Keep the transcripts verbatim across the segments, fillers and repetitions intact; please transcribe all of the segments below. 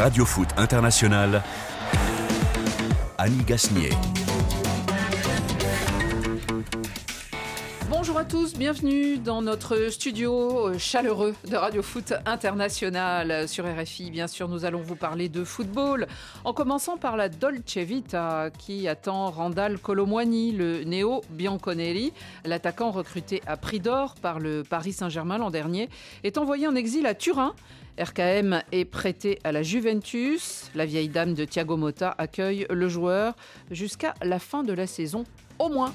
Radio Foot International, Annie Gasnier. Bonjour à tous, bienvenue dans notre studio chaleureux de Radio Foot International sur R F I. Bien sûr, nous allons vous parler de football, en commençant par la Dolce Vita qui attend Randal Kolo Muani, le néo Bianconeri. L'attaquant recruté à prix d'or par le Paris Saint-Germain l'an dernier est envoyé en exil à Turin. R K M est prêté à la Juventus. La vieille dame de Thiago Motta accueille le joueur jusqu'à la fin de la saison au moins.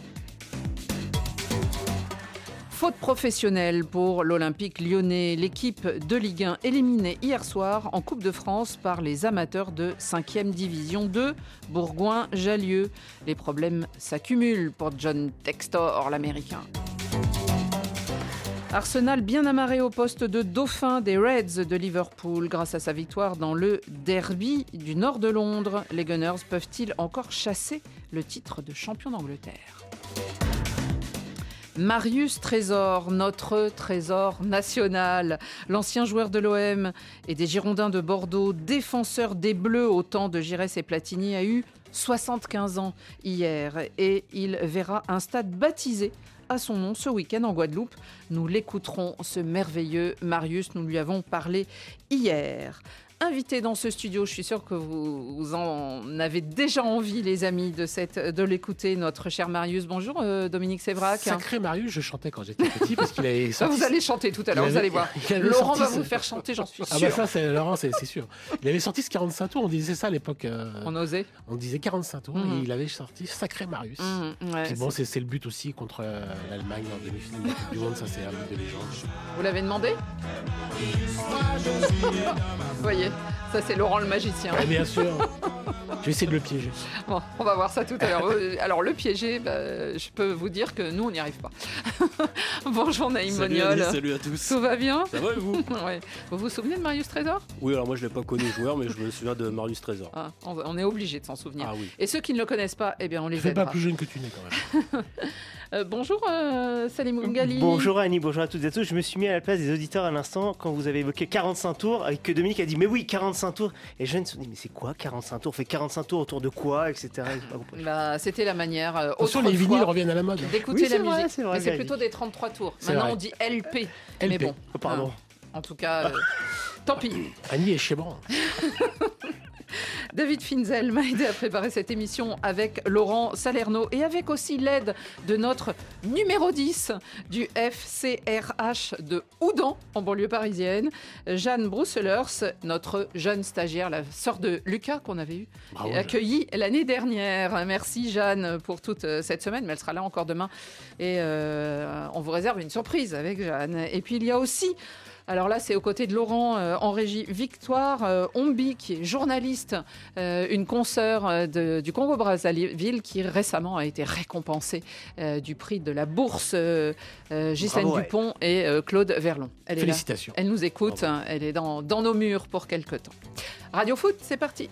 Faute professionnelle pour l'Olympique lyonnais. L'équipe de Ligue un éliminée hier soir en Coupe de France par les amateurs de cinquième division deux, Bourgoin-Jallieu. Les problèmes s'accumulent pour John Textor, l'Américain. Arsenal bien amarré au poste de dauphin des Reds de Liverpool grâce à sa victoire dans le derby du nord de Londres. Les Gunners peuvent-ils encore chasser le titre de champion d'Angleterre ? Marius Trésor, notre trésor national. L'ancien joueur de l'O M et des Girondins de Bordeaux, défenseur des Bleus au temps de Giresse et Platini, a eu soixante-quinze ans hier et il verra un stade baptisé à son nom ce week-end en Guadeloupe. Nous l'écouterons, ce merveilleux Marius, nous lui avons parlé hier. Invité dans ce studio, je suis sûre que vous, vous en avez déjà envie, les amis, de, cette, de l'écouter, notre cher Marius. Bonjour euh, Dominique Sévrac. Sacré Marius, je chantais quand j'étais petit parce qu'il avait sorti... Vous allez chanter tout à l'heure, avait... vous allez voir. Laurent va vous faire chanter, j'en suis sûre. Ah bah ça, c'est Laurent, c'est, c'est sûr. Il avait sorti ce quarante-cinq tours, on disait ça à l'époque. Euh... On osait. On disait quarante-cinq tours mmh. et il avait sorti Sacré Marius. Mmh, ouais, c'est bon, c'est, c'est le but aussi contre euh, l'Allemagne en demi-finale de la Coupe du Monde, ça c'est un but de légende. Vous l'avez demandé? Vous voyez, ça c'est Laurent le magicien. Ouais, bien sûr. Je vais essayer de le piéger. Bon, on va voir ça tout à l'heure. Alors, le piéger, bah, je peux vous dire que nous, on n'y arrive pas. Bonjour Naïm Moniol. Salut, salut à tous. Tout va bien? Ça va et vous? Ouais. Vous vous souvenez de Marius Trésor? Oui, alors moi je ne l'ai pas connu joueur, mais je me souviens de Marius Trésor. Ah, on, on est obligé de s'en souvenir. Ah, oui. Et ceux qui ne le connaissent pas, eh bien, on les aidera. Tu fais pas plus jeune que tu n'es quand même. euh, bonjour euh, Salim Oungali. Bonjour Annie, bonjour à toutes et à tous. Je me suis mis à la place des auditeurs à l'instant quand vous avez évoqué quarante-cinq tours et que Dominique a dit mais oui, quarante-cinq tours. Et je me suis dit mais c'est quoi quarante-cinq tours? On fait quarante-cinq tours autour de quoi, et cetera. Bah, c'était la manière. Euh, Attention, les vinyles reviennent à la mode. D'écouter oui, la vrai, musique. c'est vrai, mais c'est plutôt des trente-trois tours. C'est Maintenant vrai. on dit L P. L P. Mais bon. Oh, pardon. Hein, en tout cas, euh, tant pis. Annie est chez Bran. David Finzel m'a aidé à préparer cette émission avec Laurent Salerno et avec aussi l'aide de notre numéro dix du F C R H de Houdan, en banlieue parisienne, Jeanne Brousselers, notre jeune stagiaire, la sœur de Lucas qu'on avait eu, Bravo, accueillie l'année dernière. Merci Jeanne pour toute cette semaine, mais elle sera là encore demain. Et euh, on vous réserve une surprise avec Jeanne. Et puis il y a aussi... Alors là, c'est aux côtés de Laurent euh, en régie, Victoire euh, Ombi, qui est journaliste, euh, une consoeur euh, de, du Congo-Brazzaville, qui récemment a été récompensée euh, du prix de la bourse euh, euh, Ghislaine Bravo, Dupont ouais. et euh, Claude Verlon. Elle Félicitations. Est là, elle nous écoute, hein, elle est dans, dans nos murs pour quelque temps. Radio Foot, c'est parti.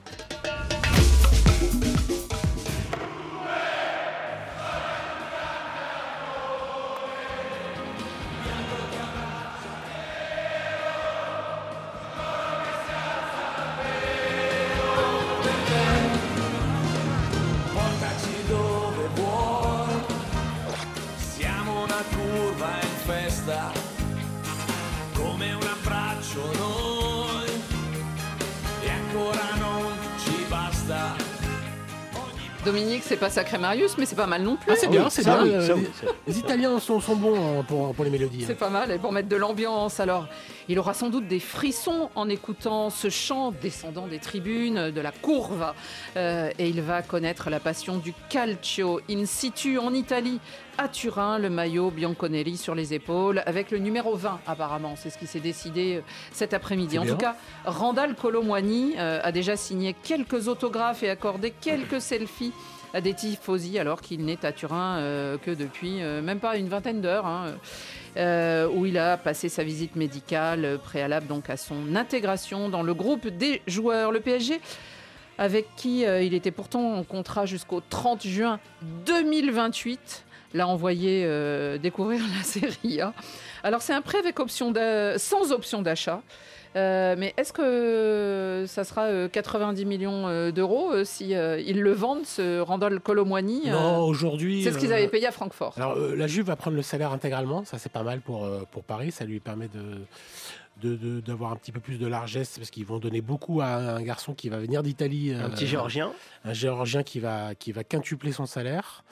Dominique, c'est pas Sacré Marius, mais c'est pas mal non plus. Ah, c'est bien, oui, c'est ça, bien. oui, ça, les, oui, ça. les Italiens sont, sont bons pour, pour les mélodies. C'est hein. pas mal, et pour mettre de l'ambiance. Alors, il aura sans doute des frissons en écoutant ce chant descendant des tribunes, de la courva. Euh, et il va connaître la passion du calcio in situ en Italie, à Turin, le maillot Bianconeri sur les épaules, avec le numéro vingt apparemment. C'est ce qui s'est décidé euh, cet après-midi. C'est en bien. tout cas, Randal Kolo Muani euh, a déjà signé quelques autographes et accordé quelques selfies à des tifosi, alors qu'il n'est à Turin euh, que depuis euh, même pas une vingtaine d'heures, hein, euh, où il a passé sa visite médicale euh, préalable donc à son intégration dans le groupe des joueurs. Le P S G, avec qui euh, il était pourtant en contrat jusqu'au trente juin deux mille vingt-huit, l'a envoyé euh, découvrir la Serie A. Alors c'est un prêt avec option d'a- sans option d'achat. Euh, mais est-ce que ça sera euh, quatre-vingt-dix millions euh, d'euros euh, si euh, ils le vendent, ce Randal Kolo Muani euh, Non, aujourd'hui. C'est ce qu'ils euh, avaient payé à Francfort. Alors, euh, la Juve va prendre le salaire intégralement. Ça, c'est pas mal pour, euh, pour Paris. Ça lui permet de. De, de- d'avoir un petit peu plus de largesse parce qu'ils vont donner beaucoup à un garçon qui va venir d'Italie. Un euh, petit Géorgien. Un Géorgien qui va, qui va quintupler son salaire.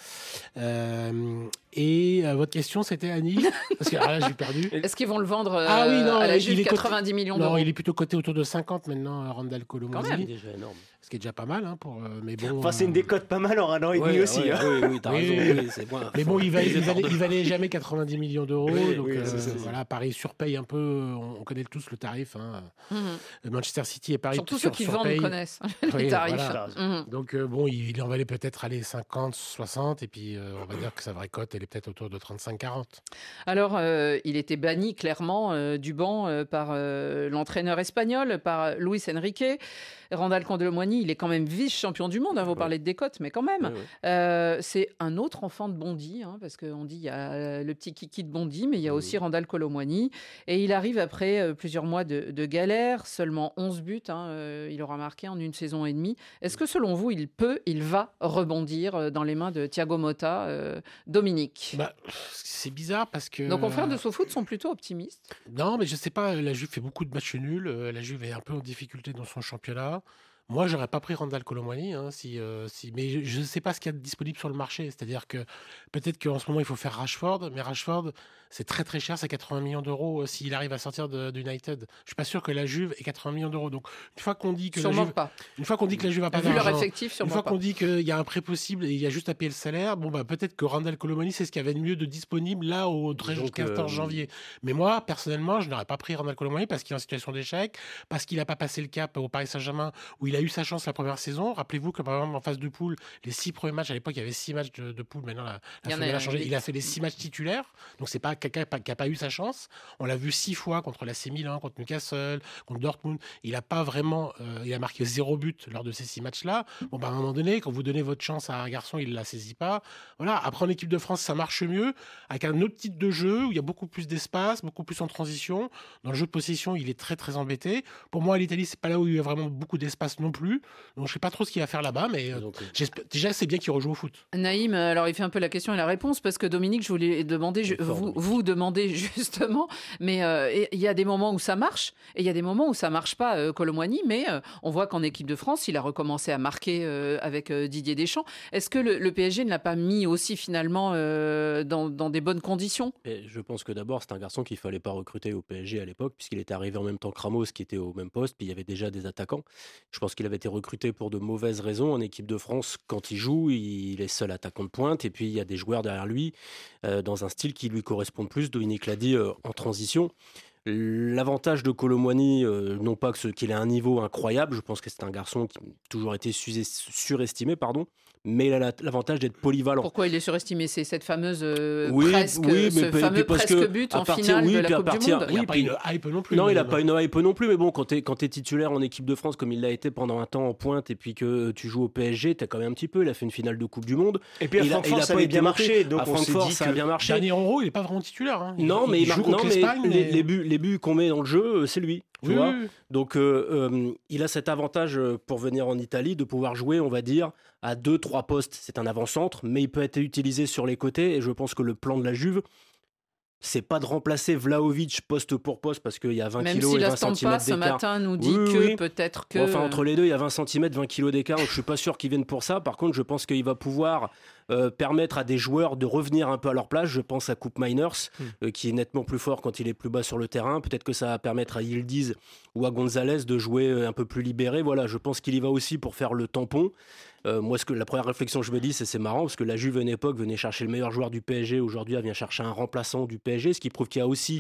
Euh, et euh, votre question, c'était Annie. Parce que ah, là, j'ai perdu. Est-ce qu'ils vont le vendre euh, Ah oui, non, à la il Juve est coté- quatre-vingt-dix millions Non, d'euros? il est plutôt coté autour de cinquante maintenant, euh, Randal Kolo Quand Muani. même. C'est déjà énorme. Ce qui est déjà pas mal. Hein, pour, euh, mais bon, Enfin, c'est une euh, décote pas mal en un an et demi Ouais, aussi. ouais, hein. Oui, oui, t'as Oui, raison. oui. oui, c'est moins- Mais bon, il, va, faut- il, valait, il valait jamais quatre-vingt-dix millions d'euros. Oui, donc oui, euh, c'est ça. voilà, Paris surpaye un peu. On connaît tous le tarif. Hein. Mhm. Manchester City et Paris Surtout ceux sur, qui surpayent. vendent connaissent les Oui, tarifs. voilà. Mhm. Donc euh, bon, il, il en valait peut-être aller cinquante, soixante. Et puis euh, on va dire que sa vraie cote, elle est peut-être autour de trente-cinq, quarante. Alors, euh, il était banni clairement euh, du banc euh, par euh, l'entraîneur espagnol, par Luis Enrique. Randal Kolo Muani, il est quand même vice-champion du monde. Hein, vous Ouais. parlez de décote, mais quand même. Ouais, ouais. Euh, c'est un autre enfant de Bondy, hein, parce qu'on dit il y a euh, le petit kiki de Bondy, mais il y a Mhm. aussi Randal Kolo Muani. Et il arrive après euh, plusieurs mois de, de galère, seulement onze buts. Hein, euh, il aura marqué en une saison et demie. Est-ce que selon vous, il peut, il va rebondir euh, dans les mains de Thiago Motta, euh, Dominique? Bah, c'est bizarre parce que. Nos confrères de SoFoot sont plutôt optimistes. Non, mais je sais pas, la Juve fait beaucoup de matchs nuls. euh, La Juve est un peu en difficulté dans son championnat. Moi, j'aurais pas pris Randal Kolo Muani, hein, si, euh, si, mais je ne sais pas ce qu'il y a de disponible sur le marché. C'est-à-dire que peut-être qu'en ce moment, il faut faire Rashford, mais Rashford, c'est très très cher, c'est quatre-vingts millions d'euros euh, s'il arrive à sortir de- d'United. Je suis pas sûr que la Juve ait quatre-vingts millions d'euros. Donc, une fois qu'on dit que la Sûrement Juve, pas. une fois qu'on dit que la Juve a pas Vu leur d'argent, effectif, une sûrement fois pas. qu'on dit qu'il y a un prêt possible et il y a juste à payer le salaire, bon bah peut-être que Randal Kolo Muani, c'est ce qu'il y avait de mieux de disponible là au treize Disons que, quatorze janvier. Mais moi, personnellement, je n'aurais pas pris Randal Kolo Muani parce qu'il est en situation d'échec, parce qu'il n'a pas passé le cap au Paris Saint-Germain où il a eu sa chance la première saison. Rappelez-vous que par exemple en phase de poule, les six premiers matchs, à l'époque il y avait six matchs de, de poule, maintenant la, Il y la en fédération a a changé. huit. Il a fait les six matchs titulaires, donc c'est pas quelqu'un qui n'a pas eu sa chance. On l'a vu six fois contre l'A C Milan, contre Newcastle, contre Dortmund. Il n'a pas vraiment, euh, il a marqué zéro but lors de ces six matchs-là. Bon, bah, à un moment donné, quand vous donnez votre chance à un garçon, il ne la saisit pas. Voilà. Après, en équipe de France, ça marche mieux avec un autre type de jeu où il y a beaucoup plus d'espace, beaucoup plus en transition. Dans le jeu de possession, il est très, très embêté. Pour moi, l'Italie, c'est pas là où il y a vraiment beaucoup d'espace non plus. Donc, je sais pas trop ce qu'il va faire là-bas, mais euh, Donc, euh, j'espère- déjà, c'est bien qu'il rejoue au foot. Naïm, alors il fait un peu la question et la réponse parce que Dominique, je voulais demander, je- C'est fort, vous, Dominique. vous demandez justement, mais euh, et il y a des moments où ça marche et il y a des moments où ça marche pas, euh, Kolo Muani, mais euh, on voit qu'en équipe de France, il a recommencé à marquer euh, avec euh, Didier Deschamps. Est-ce que le, le P S G ne l'a pas mis aussi finalement euh, dans, dans des bonnes conditions? Et je pense que d'abord, c'est un garçon qu'il fallait pas recruter au P S G à l'époque, puisqu'il était arrivé en même temps que Ramos, qui était au même poste, puis il y avait déjà des attaquants. Je pense qu'il avait été recruté pour de mauvaises raisons. En équipe de France, quand il joue, il est seul attaquant de pointe, et puis il y a des joueurs derrière lui, euh, dans un style qui lui correspond plus. Dominique l'a dit, euh, en transition. L'avantage de Kolo Muani, euh, non pas que ce- qu'il ait un niveau incroyable, je pense que c'est un garçon qui a toujours été su- surestimé, pardon, mais il a la- l'avantage d'être polyvalent. Pourquoi il est surestimé? C'est cette fameuse euh, Oui, presque, oui, mais ce puis- fameux puis parce presque que but à en partir- finale oui, de la puis à Coupe partir- du Monde. Il n'y a Oui, pas puis- une hype non plus. Non, il n'a mais- pas une hype non plus, mais bon, quand tu es, quand t'es titulaire en équipe de France, comme il l'a été pendant un temps en pointe, et puis que tu joues au P S G, tu as quand même un petit peu. Il a fait une finale de Coupe du Monde. Et puis à Il a- Francfort, il a ça pas avait été bien monté. marché. Donc À on s'est Francfort, dit ça que a bien marché. Dernier Euro, il n'est pas vraiment titulaire. hein. Il- Non, mais, il il joue marque- contre non, mais l'Espagne, les, mais- les buts, les buts qu'on met dans le jeu, euh, c'est lui. Tu Oui, vois oui, oui. Donc, euh, euh, il a cet avantage euh, pour venir en Italie de pouvoir jouer, on va dire, à deux, trois postes. C'est un avant-centre, mais il peut être utilisé sur les côtés. Et je pense que le plan de la Juve, c'est pas de remplacer Vlahovic poste pour poste parce qu'il y a vingt Même kilos si et la vingt Stampa centimètres ce d'écart. matin nous dit Oui, que oui. peut-être que. Bon, enfin, entre les deux, il y a vingt centimètres, vingt kilos d'écart. Donc, je suis pas sûr qu'ils viennent pour ça. Par contre, je pense qu'il va pouvoir euh, permettre à des joueurs de revenir un peu à leur place. Je pense à Coupe Miners, Hmm. euh, qui est nettement plus fort quand il est plus bas sur le terrain. Peut-être que ça va permettre à Yildiz ou à Gonzalez de jouer euh, un peu plus libéré. Voilà, je pense qu'il y va aussi pour faire le tampon. Euh, moi, ce que, la première réflexion que je me dis, c'est c'est marrant parce que la Juve, à une époque, venait chercher le meilleur joueur du P S G. Aujourd'hui, elle vient chercher un remplaçant du P S G, ce qui prouve qu'il y a aussi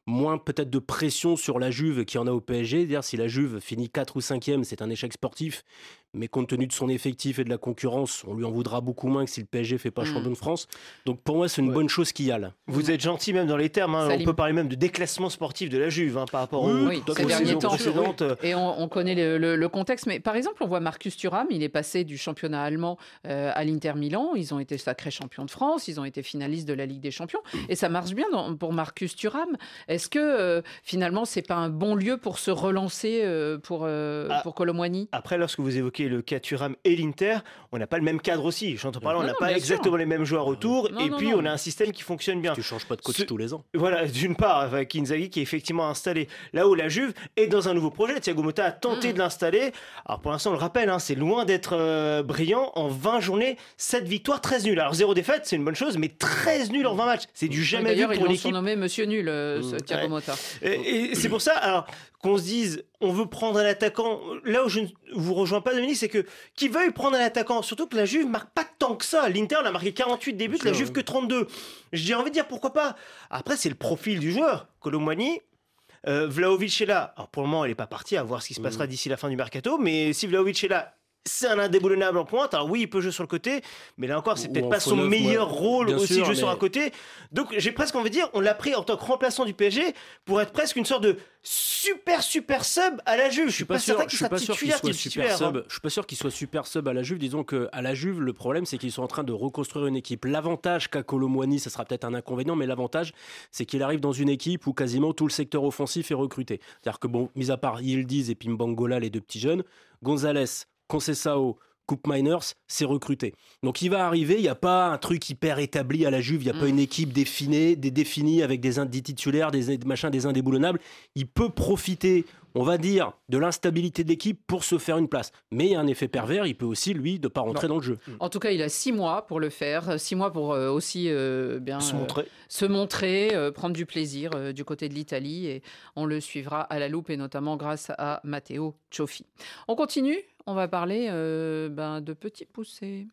moins peut-être de pression sur la Juve qu'il y en a au P S G. C'est-à-dire, si la Juve finit quatre ou cinquième, c'est un échec sportif, mais compte tenu de son effectif et de la concurrence, on lui en voudra beaucoup moins que si le P S G fait pas champion de France. Donc pour moi, c'est une Ouais. bonne chose qu'il y a là. Vous êtes gentil même dans les termes, hein. On peut parler même de déclassement sportif de la Juve hein, par rapport oui, aux, oui, aux ces derniers saisons temps. précédentes. Et on, on connaît le, le, le contexte, mais par exemple, on voit Marcus Thuram, il est passé du championnat allemand euh, à l'Inter Milan, ils ont été sacrés champions de France, ils ont été finalistes de la Ligue des Champions, et ça marche bien dans, pour Marcus Thuram. Est-ce que euh, finalement, c'est pas un bon lieu pour se relancer euh, pour, euh, Ah. pour Kolo Muani? Après, lorsque vous évoquez le cas Thuram et l'Inter, on n'a pas le même cadre aussi. J'entends par là, on Non, n'a non, pas bien exactement sûr. les mêmes joueurs autour, Non, et non, puis non. on a un système qui fonctionne bien. Tu changes pas de coach Ce- tous les ans. Voilà, d'une part, avec Inzaghi qui est effectivement installé là où la Juve est dans un nouveau projet. Thiago Motta a tenté Mm. de l'installer. Alors pour l'instant, on le rappelle, hein, c'est loin d'être euh, brillant. En vingt journées, sept victoires, treize nuls. Alors zéro défaite, c'est une bonne chose, mais treize nuls en vingt matchs. C'est du jamais vu D'ailleurs, ils pour une l'ont équipe. surnommé Monsieur Nul, euh, ce Mm. Thiago Ouais. Motta. Et, et c'est pour ça, alors qu'on se dise, on veut prendre un attaquant. Là où je ne vous rejoins pas, Dominique, c'est que qui veuille prendre un attaquant, surtout que la Juve marque pas tant que ça. L'Inter on a marqué quarante-huit débuts, Bien la sûr, Juve ouais. que trente-deux. J'ai envie de dire pourquoi pas. Après, c'est le profil du joueur. Kolo Muani. Euh, Vlahovic est là. Alors pour le moment, elle n'est pas partie, à voir ce qui se passera d'ici la fin du mercato. Mais si Vlahovic est là, c'est un indéboulonnable en pointe. Alors oui, il peut jouer sur le côté, mais là encore, c'est Ou peut-être en pas faux son neuf, meilleur moi. rôle Bien aussi sûr, de jouer sur mais- un côté. Donc j'ai presque envie de dire, on l'a pris en tant que remplaçant du P S G pour être presque une sorte de super super sub à la Juve. Je suis pas, certain je qu'il suis sera pas sûr qu'il titulaire, soit titulaire, super hein. sub. Je suis pas sûr qu'il soit super sub à la Juve. Disons que à la Juve, le problème c'est qu'ils sont en train de reconstruire une équipe. L'avantage qu'a Kolo Muani, ça sera peut-être un inconvénient, mais l'avantage c'est qu'il arrive dans une équipe où quasiment tout le secteur offensif est recruté. C'est-à-dire que bon, mis à part Yildiz et Pimbangola, les deux petits jeunes, Gonzalez, Conceição, Coupe Miners, c'est recruté. Donc il va arriver, il n'y a pas un truc hyper établi à la Juve, il n'y a Mm. pas une équipe définie, des définie avec des, des titulaires, des, des machins, des indéboulonnables. Il peut profiter, on va dire, de l'instabilité de l'équipe pour se faire une place. Mais il y a un effet pervers, il peut aussi, lui, ne pas rentrer dans le jeu. En tout cas, il a six mois pour le faire, six mois pour euh, aussi euh, bien Se euh, montrer. se montrer, euh, prendre du plaisir euh, du côté de l'Italie, et on le suivra à la loupe, et notamment grâce à Matteo Cioffi. On continue, on va parler euh, ben, de petits poussés.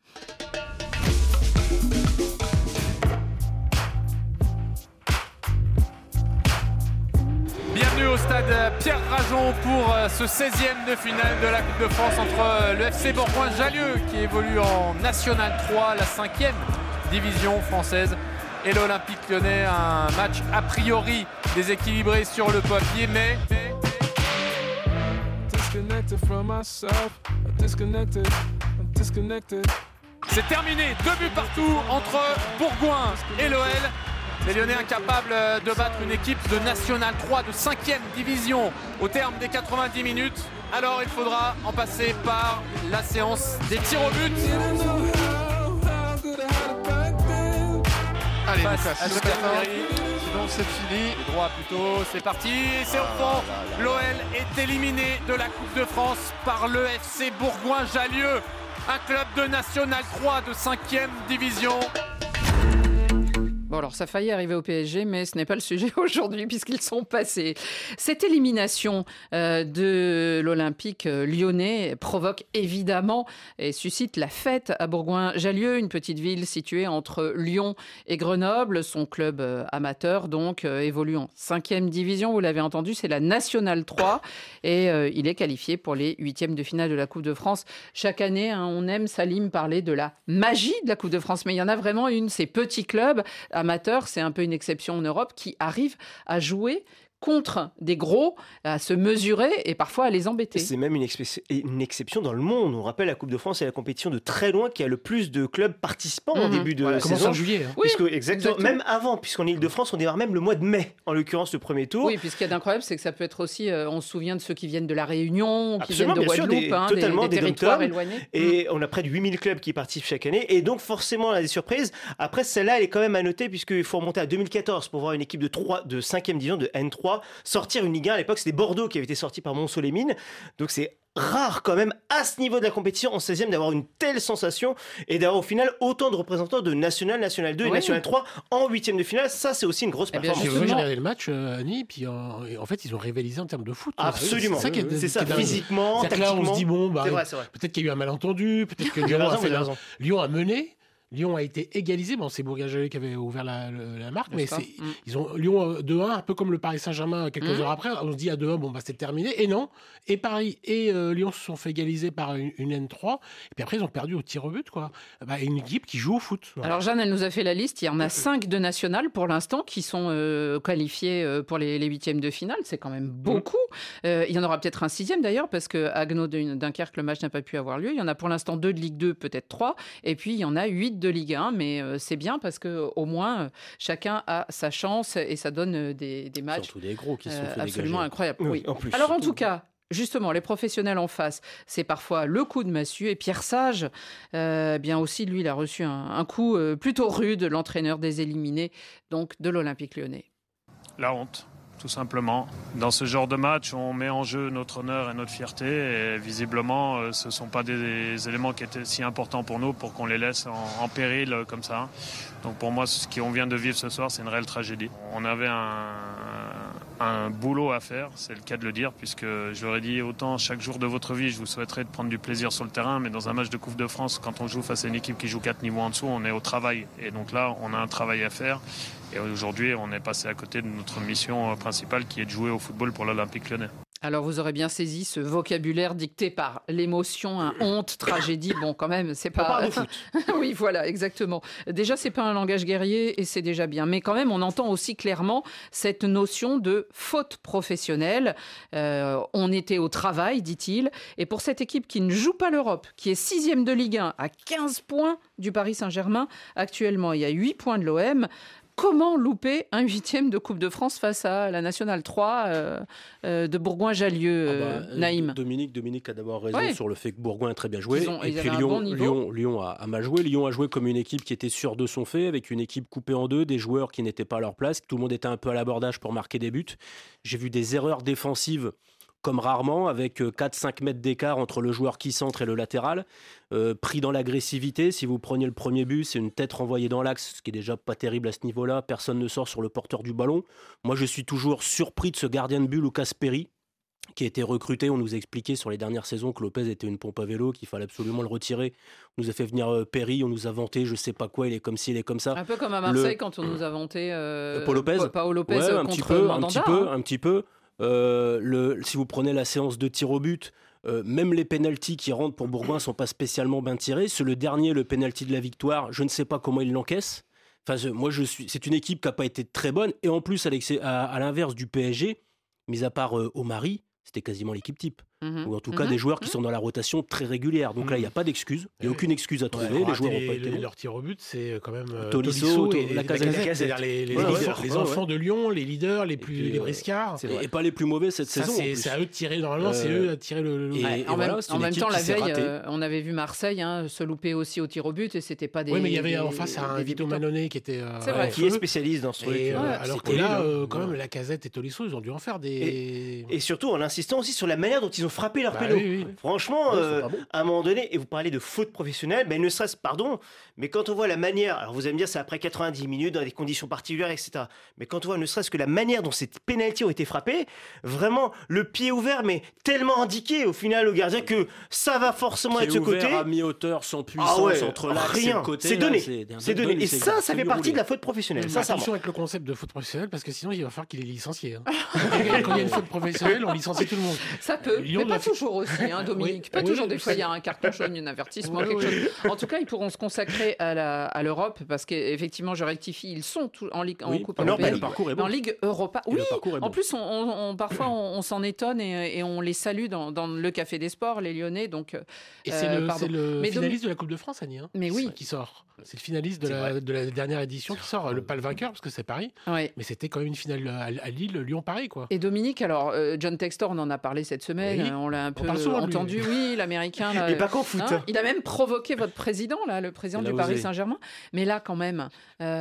Bienvenue au stade Pierre Rajon pour euh, ce seizième de finale de la Coupe de France entre euh, le F C Bourgoin-Jallieu qui évolue en National trois, la cinquième division française, et l'Olympique Lyonnais. Un match a priori déséquilibré sur le papier, mais... Disconnected from myself, disconnected, disconnected. C'est terminé, deux buts partout entre Bourgoin et l'O L. Les Lyonnais incapables de battre une équipe de National trois, de cinquième division au terme des quatre-vingt-dix minutes. Alors il faudra en passer par la séance des tirs au but. Allez, Passe Lucas, à Lucas Lucas Ferrari. Ferrari. Sinon, c'est fini. Et droit plutôt, c'est parti, c'est au fond. L'O L est éliminé de la Coupe de France par le F C Bourgoin-Jallieu, un club de National trois de cinquième division. Bon, alors ça a failli arriver au P S G, mais ce n'est pas le sujet aujourd'hui puisqu'ils sont passés. Cette élimination euh, de l'Olympique euh, lyonnais provoque évidemment et suscite la fête à Bourgoin-Jallieu, une petite ville située entre Lyon et Grenoble. Son club euh, amateur donc euh, évolue en cinquième division, vous l'avez entendu, c'est la Nationale trois, et euh, il est qualifié pour les huitièmes de finale de la Coupe de France. Chaque année, hein, on aime, Salim, parler de la magie de la Coupe de France, mais il y en a vraiment une, ces petits clubs amateurs, c'est un peu une exception en Europe, qui arrivent à jouer contre des gros, à se mesurer et parfois à les embêter. C'est même une, expé- une exception dans le monde. On rappelle, la Coupe de France est la compétition de très loin qui a le plus de clubs participants Mhm. au début de Voilà, commence saison. en juillet. hein. Oui, Puisque, exactement, exactement. même avant, puisqu'en Ile-de-France, on démarre même le mois de mai, en l'occurrence le premier tour. Oui, puis ce qu'il y a d'incroyable, c'est que ça peut être aussi, euh, on se souvient de ceux qui viennent de la Réunion, qui Absolument, viennent de bien sûr, Guadeloupe, des- hein, des, totalement, des des territoires dom-toms. éloignés. Et on a près de huit mille clubs qui participent chaque année. Et donc, forcément, on a des surprises. Après, celle-là, elle est quand même à noter, puisqu'il faut remonter à deux mille quatorze pour voir une équipe de, trois, de cinquième division, de N trois, sortir une Ligue un. À l'époque, c'était Bordeaux qui avait été sorti par Montceau-les-Mines. Donc, c'est rare quand même, à ce niveau de la compétition, en seizième, d'avoir une telle sensation et d'avoir au final autant de représentants de National, National deux et Oui. National trois en huitième de finale. Ça, c'est aussi une grosse Eh bien, performance. J'ai justement- regardé le match, euh, Annie, puis en, et en fait, ils ont rivalisé en termes de foot. Absolument. C'est ça, qui est, C'est ça, qui est dingue. physiquement, C'est-à-dire que là, on tactiquement. se dit, bon, bah, C'est vrai, c'est vrai. peut-être qu'il y a eu un malentendu, peut-être que Vous avez Lyon a, raison, fait vous avez la- raison. Lyon a mené, Lyon a été égalisé. Bon, c'est Bourgoin-Jallieu qui avait ouvert la, la, la marque, Le mais score. c'est, Mm. ils ont Lyon deux un, un peu comme le Paris Saint-Germain quelques Mm. heures après. On se dit à deux un, bon, bah, c'est terminé. Et non. Et Paris et euh, Lyon se sont fait égaliser par une, une N trois. Et puis après, ils ont perdu au tir au but, quoi. Bah, une équipe qui joue au foot. Voilà. Alors Jeanne, elle nous a fait la liste. Il y en a cinq de nationales pour l'instant qui sont euh, qualifiés euh, pour les, les huitièmes de finale. C'est quand même beaucoup. Euh, il y en aura peut-être un sixième d'ailleurs parce que Haguenau de Dunkerque, le match n'a pas pu avoir lieu. Il y en a pour l'instant deux de Ligue deux, peut-être trois. Et puis il y en a huit de Ligue un. Mais euh, c'est bien parce que au moins euh, chacun a sa chance et ça donne euh, des, des matchs Surtout des gros qui se sont euh, fait absolument dégager. incroyables. Oui, Oui. en plus. Alors en tout cas. Justement, les professionnels en face, c'est parfois le coup de massue. Et Pierre Sage, euh, bien aussi, lui, il a reçu un, un coup euh, plutôt rude, l'entraîneur des éliminés, donc de l'Olympique Lyonnais. La honte, tout simplement. Dans ce genre de match, on met en jeu notre honneur et notre fierté. Et visiblement, euh, ce ne sont pas des, des éléments qui étaient si importants pour nous pour qu'on les laisse en, en péril euh, comme ça. Donc pour moi, ce qu'on vient de vivre ce soir, c'est une réelle tragédie. On avait un... un boulot à faire, c'est le cas de le dire, puisque je leur ai dit autant chaque jour de votre vie, je vous souhaiterais de prendre du plaisir sur le terrain, mais dans un match de Coupe de France, quand on joue face à une équipe qui joue quatre niveaux en dessous, on est au travail. Et donc là, on a un travail à faire. Et aujourd'hui, on est passé à côté de notre mission principale qui est de jouer au football pour l'Olympique Lyonnais. Alors, vous aurez bien saisi ce vocabulaire dicté par l'émotion, hein, honte, tragédie. Bon, quand même, c'est pas... On parle de foot. Oui, voilà, exactement. Déjà, c'est pas un langage guerrier et c'est déjà bien. Mais quand même, on entend aussi clairement cette notion de faute professionnelle. Euh, on était au travail, dit-il. Et pour cette équipe qui ne joue pas l'Europe, qui est sixième de Ligue un, à quinze points du Paris Saint-Germain, actuellement, il y a huit points de l'O M. Comment louper un huitième de Coupe de France face à la Nationale trois euh, euh, de Bourgoin-Jallieu, Ah bah, euh, euh, Naïm? Dominique, Dominique a d'abord raison Ouais. sur le fait que Bourgoin a très bien joué. Ils ont- et ils puis avaient un Lyon, bon niveau. Lyon, Lyon a, a mal joué. Lyon a joué comme une équipe qui était sûre de son fait, avec une équipe coupée en deux, des joueurs qui n'étaient pas à leur place. Tout le monde était un peu à l'abordage pour marquer des buts. J'ai vu des erreurs défensives comme rarement, avec quatre à cinq mètres d'écart entre le joueur qui centre et le latéral. Euh, pris dans l'agressivité, si vous preniez le premier but, c'est une tête renvoyée dans l'axe, ce qui est déjà pas terrible à ce niveau-là. Personne ne sort sur le porteur du ballon. Moi, je suis toujours surpris de ce gardien de but, Lucas Perry, qui a été recruté. On nous a expliqué sur les dernières saisons que Lopez était une pompe à vélo, qu'il fallait absolument le retirer. On nous a fait venir euh, Perry, on nous a vanté, je sais pas quoi, il est comme ci, il est comme ça. Un peu comme à Marseille Le- quand on nous a vanté euh, Paul Lopez. Pa- Paolo Lopez Ouais, euh, un contre petit peu, un Mandanda, petit peu, hein. un petit peu. Euh, le, si vous prenez la séance de tir au but, euh, même les pénaltys qui rentrent pour Bourgoin sont pas spécialement bien tirés. C'est le dernier, le pénalty de la victoire. Je ne sais pas comment il l'encaisse. Enfin, je- moi, je suis. C'est une équipe qui n'a pas été très bonne. Et en plus, Alex, à, à l'inverse du P S G, mis à part euh, Omari, c'était quasiment l'équipe type. Mhm. Ou en tout cas Mhm. des joueurs qui Mhm. sont dans la rotation très régulière. Donc là, il n'y a pas d'excuse. Il n'y a Ouais. aucune excuse à trouver. Ouais, les joueurs n'ont rater pas les- été les- bons. Leur tir au but, c'est quand même euh, Tolisso, Tolisso et la la Lacazette. Lacazette, c'est-à-dire les, les, Ouais, les- ouais, les ouais, enfants ouais. de Lyon, les leaders, les plus puis, les euh, briscards. Et, et pas les plus mauvais cette Ça, saison. en c'est plus. c'est à eux de tirer, normalement, c'est Euh, eux à tirer le. le- et- Ouais, en voilà, même, c'est en une même équipe temps, la qui s'est veille, ratée. euh, on avait vu Marseille hein, se louper aussi au tir au but et c'était pas des. Oui, mais il y avait des- en face un des Vito débutants. Manone qui était. euh, C'est vrai. en Qui est feu. spécialiste dans ce truc. Et, euh, Ouais, alors c'était que là, nul, hein. euh, quand Ouais. même, Lacazette et Tolisso, ils ont dû en faire des. Et surtout en insistant aussi sur la manière dont ils ont frappé leur Bah péno. oui, oui. Franchement, Ouais, c'est euh, pas bon. à un moment donné, et vous parlez de faute professionnelle, ben ne serait-ce, pardon, mais quand on voit la manière, alors vous allez me dire c'est après quatre-vingt-dix minutes dans des conditions particulières, et cetera. Mais quand on voit ne serait-ce que la manière dont ces pénaltys ont été frappés, vraiment le pied ouvert, mais tellement indiqué au final au gardien que ça va forcément Pied être ce ouvert côté. à mi-hauteur, sans puissance, Ah ouais, entre l'axe et rien. le côté. C'est là, donné. c'est C'est donné. Et ça, ça fait partie de la faute professionnelle. Mais Sincèrement. attention avec le concept de faute professionnelle parce que sinon il va falloir qu'il est licencié. hein. Quand il y a une faute professionnelle, on licencie tout le monde. Ça peut, Lyon mais pas doit faire- toujours aussi, hein, Dominique. Oui, Pas oui, toujours. oui, Des fois, ça- il y a un carton jaune, un avertissement, Oui, quelque oui. chose. En tout cas, ils pourront se consacrer à la- à l'Europe parce qu'effectivement, je rectifie, ils sont tous en Ligue, en Oui, Coupe en Europa européenne. League. Le parcours est Mais bon. en Ligue Europa, Et oui. le parcours est En bon. plus, on, on- on- parfois, on, on s'en étonne et, et on les salue dans, dans le Café des Sports, les Lyonnais. Donc, euh, Et c'est Euh, le, pardon. c'est le Mais finaliste de la Coupe de France, Annie. hein, Mais qui- oui. Qui sort. C'est le finaliste de C'est la, vrai. de la dernière édition qui sort. Le, pas le vainqueur parce que c'est Paris. ouais. Mais c'était quand même une finale à, à Lille, Lyon-Paris, quoi. Et Dominique, alors, euh, John Textor, on en a parlé cette semaine, Oui. euh, on l'a un On peu parle souvent de lui. entendu, oui, l'américain. là, Et pas qu'en foot. hein, il a même provoqué votre président, là, le président Il a du Paris osé. Saint-Germain. Mais là, quand même,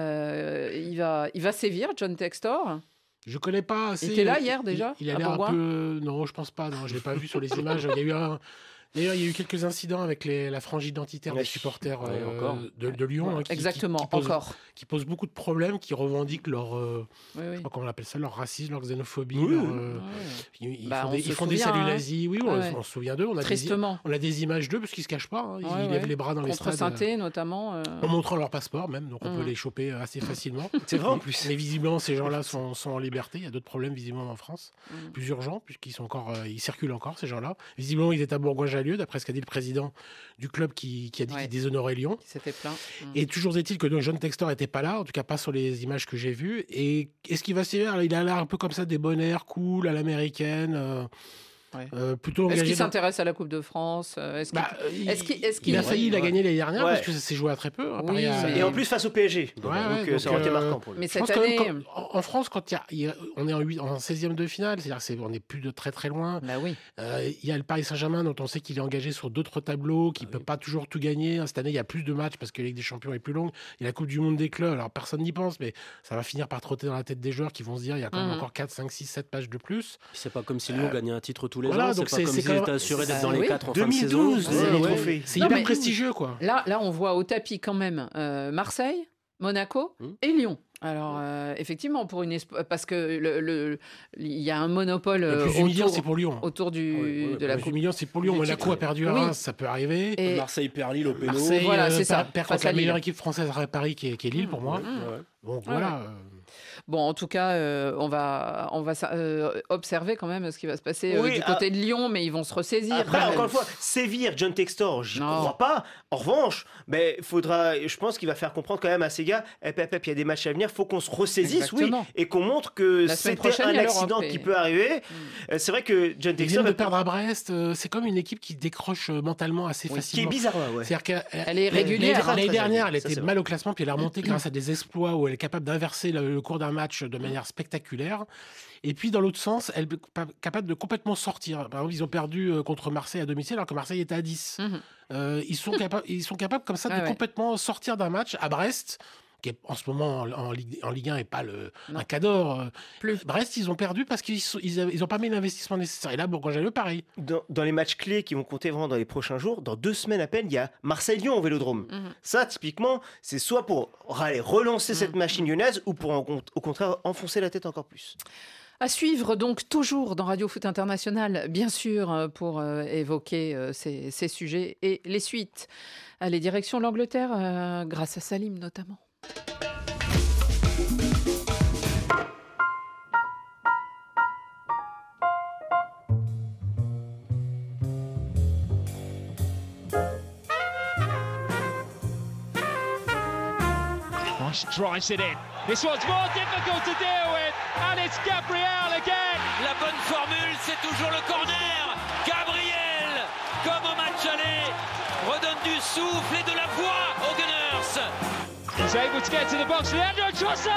euh, il, va, il va sévir, John Textor. Je connais pas assez. Il était là hier, déjà, Il, il a à l'air un Bourgoin peu. Non, je pense pas. Non, je l'ai pas vu sur les images. Il y a eu un. D'ailleurs, il y a eu quelques incidents avec les, la frange identitaire Ouais. des supporters Ouais, euh, encore. de, de Lyon. hein, qui, Exactement, qui, qui posent, encore. qui posent beaucoup de problèmes, qui revendiquent leur, euh, Oui, je oui. sais pas comment on appelle ça, leur racisme, leur xénophobie. Oui, leur, oui. euh, Ouais. ils, ils Bah, font on des, se ils font des souvient, saluts hein. nazis. Oui, on, Ouais. on se souvient d'eux. On a, des, Tristement. on a des images d'eux parce qu'ils se cachent pas. hein. Ils Ouais, lèvent ouais. les bras dans les Contre stades. Saint-Étienne, notamment. euh, En montrant leur passeport même, donc on Mm. peut les choper euh, assez facilement. C'est vrai en plus. Mais visiblement, ces gens-là sont, sont en liberté. Il y a d'autres problèmes visiblement en France, Mm. plus urgents, puisqu'ils sont encore, euh, ils circulent encore ces gens-là. Visiblement, ils étaient à Bourgoin-Jallieu, d'après ce qu'a dit le président du club qui, qui a dit Ouais. qu'il déshonorait Lyon. qui s'était plaint. Mm. Et toujours est-il que donc, John Textor n'était pas là, en tout cas pas sur les images que j'ai vues. Et est-ce qu'il va se faire? Il a l'air un peu comme ça, débonnaire, cool, à l'américaine, euh, Ouais. euh, plutôt Est-ce engagé. qu'il dans- s'intéresse à la Coupe de France euh, Est-ce qu'il- Bah, il, est-ce qu'il- est-ce il qu'il- a failli Ouais, la ouais. gagner l'année dernière Ouais. parce que ça s'est joué à très peu. hein, Oui, pareil à- mais- Et en plus face au P S G. Ouais, ouais, donc, euh, ça aurait été euh, marquant pour lui. Mais Je cette pense quand même année. qu'en- en, en France, quand il y a, il y a- on est en, huit- en seizième de finale, c'est-à-dire c'est, on n'est plus de très très loin. Bah oui. Euh, Il y a le Paris Saint-Germain dont on sait qu'il est engagé sur d'autres tableaux, qui ne peut pas toujours tout gagner. Cette année, il y a plus de matchs parce que la Ligue des Champions est plus longue. Il y a la Coupe du Monde des clubs. Alors personne n'y pense, mais ça va finir par trotter dans la tête des joueurs qui vont se dire il y a quand même Mhm. encore quatre, cinq, six, sept matchs de plus. C'est pas comme si Lyon gagnait un titre tous les voilà, ans. C'est donc pas c'est- comme c'est s'ils quand même- étaient assurés d'être Bah dans les oui. quatre en fin de deux mille douze, saison. le Ouais, dernier ouais. trophée. C'est Non, hyper mais- prestigieux, quoi. Là, là, on voit au tapis quand même euh, Marseille, Monaco Hmm. et Lyon. Alors, euh, effectivement, pour une espo- parce que le, le- il y a un monopole Le euh, plus humiliant, autour, c'est pour Lyon. autour du, Ouais, ouais, de la Le plus Coupe. humiliant, c'est pour Lyon. du Monaco titre. a perdu à Oui. Reims, ça peut arriver. Et- Marseille perd Lille au péno. Marseille Voilà, euh, c'est ça, perd, perd face contre à la meilleure Lille. équipe française à Paris, qui est, qui est Lille, pour moi. Mmh. Ouais. Donc Ouais, voilà. ouais. euh, Bon, en tout cas, euh, on va, on va sa- euh, observer quand même ce qui va se passer euh, Oui, du ah- côté de Lyon, mais ils vont se ressaisir. Après, quand même. encore une fois, sévir John Textor, j'y Non. crois pas. En revanche, ben, faudra, je pense qu'il va faire comprendre quand même à ces gars, hep, hep, hep, il y a des matchs à venir, faut qu'on se ressaisisse, oui, Exactement. et qu'on montre que La semaine c'était prochaine, un il y a accident l'Europe qui et- peut arriver. Mm. Euh, C'est vrai que John Ils Textor viennent de va- perdre à Brest. euh, C'est comme une équipe qui décroche euh, mentalement assez Oui, qui est facilement. bizarre, ouais. C'est-dire qu'elle Elle est l'année- régulière, L'année hein. dernière, elle Ça, était c'est mal au classement, puis elle a remonté grâce à des exploits où elle est capable d'inverser le, le cours d'un match de manière spectaculaire. Et puis, dans l'autre sens, elle est pa- capable de complètement sortir. Par exemple, ils ont perdu euh, contre Marseille à domicile, alors que Marseille était à dix. Mhm. Euh, ils, sont capables, ils sont capables comme ça Ah de ouais. complètement sortir d'un match à Brest, qui est en ce moment en, en Ligue, en Ligue un et pas le, Non. un cador. euh. Plus. Brest, ils ont perdu parce qu'ils n'ont ils avaient- ils ont pas mis l'investissement nécessaire. Et là, Bourgoin-Jallieu, pareil. Dans, dans les matchs clés qui vont compter vraiment dans les prochains jours, dans deux semaines à peine, il y a Marseille-Lyon au Vélodrome. Mhm. Ça, typiquement, c'est soit pour aller relancer cette Mhm. machine lyonnaise ou pour, en- au contraire, enfoncer la tête encore plus. À suivre donc toujours dans Radio Foot International, bien sûr, euh, pour euh, évoquer euh, ces, ces sujets et les suites. Allez, direction l'Angleterre, euh, grâce à Salim notamment. Rice drives it in. This one's more difficult to deal with, and it's Gabriel again. La bonne formule, c'est toujours le corner. Gabriel, comme au match aller, redonne du souffle et de la voix aux Gunners. He's able to get to the box. Leandro Trossard!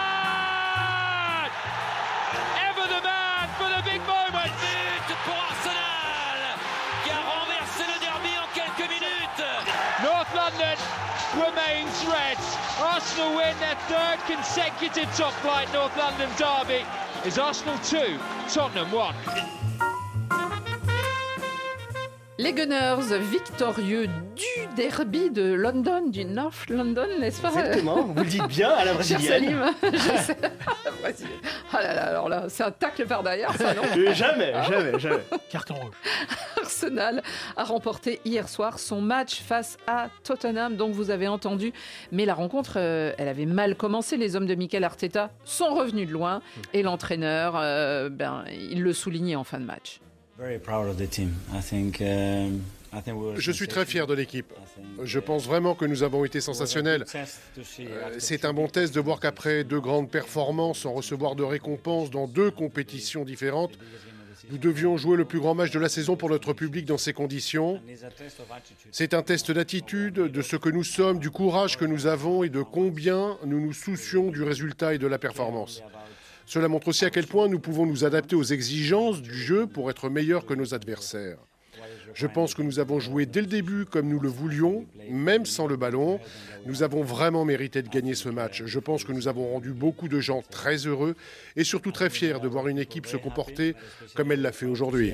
Ever the man for the big moment. But pour Arsenal, qui a renversé le derby en quelques minutes. North London remains red. Arsenal win their third consecutive top flight North London derby. Is Arsenal two, Tottenham one. Les Gunners victorieux du derby de London, du North London, n'est-ce pas? Exactement, vous le dites bien à la Cher brésilienne. Salim, je sais. La Brésilienne. Ah là là, alors là, c'est un tacle par derrière, ça, non? Euh, Jamais, jamais, jamais. Carton rouge. Arsenal a remporté hier soir son match face à Tottenham, donc vous avez entendu. Mais la rencontre, euh, elle avait mal commencé. Les hommes de Mikel Arteta sont revenus de loin et l'entraîneur, euh, ben, il le soulignait en fin de match. Je suis très fier de l'équipe. Je pense vraiment que nous avons été sensationnels. Euh, C'est un bon test de voir qu'après deux grandes performances sans recevoir de récompenses dans deux compétitions différentes, nous devions jouer le plus grand match de la saison pour notre public dans ces conditions. C'est un test d'attitude, de ce que nous sommes, du courage que nous avons et de combien nous nous soucions du résultat et de la performance. Cela montre aussi à quel point nous pouvons nous adapter aux exigences du jeu pour être meilleurs que nos adversaires. Je pense que nous avons joué dès le début comme nous le voulions, même sans le ballon. Nous avons vraiment mérité de gagner ce match. Je pense que nous avons rendu beaucoup de gens très heureux et surtout très fiers de voir une équipe se comporter comme elle l'a fait aujourd'hui.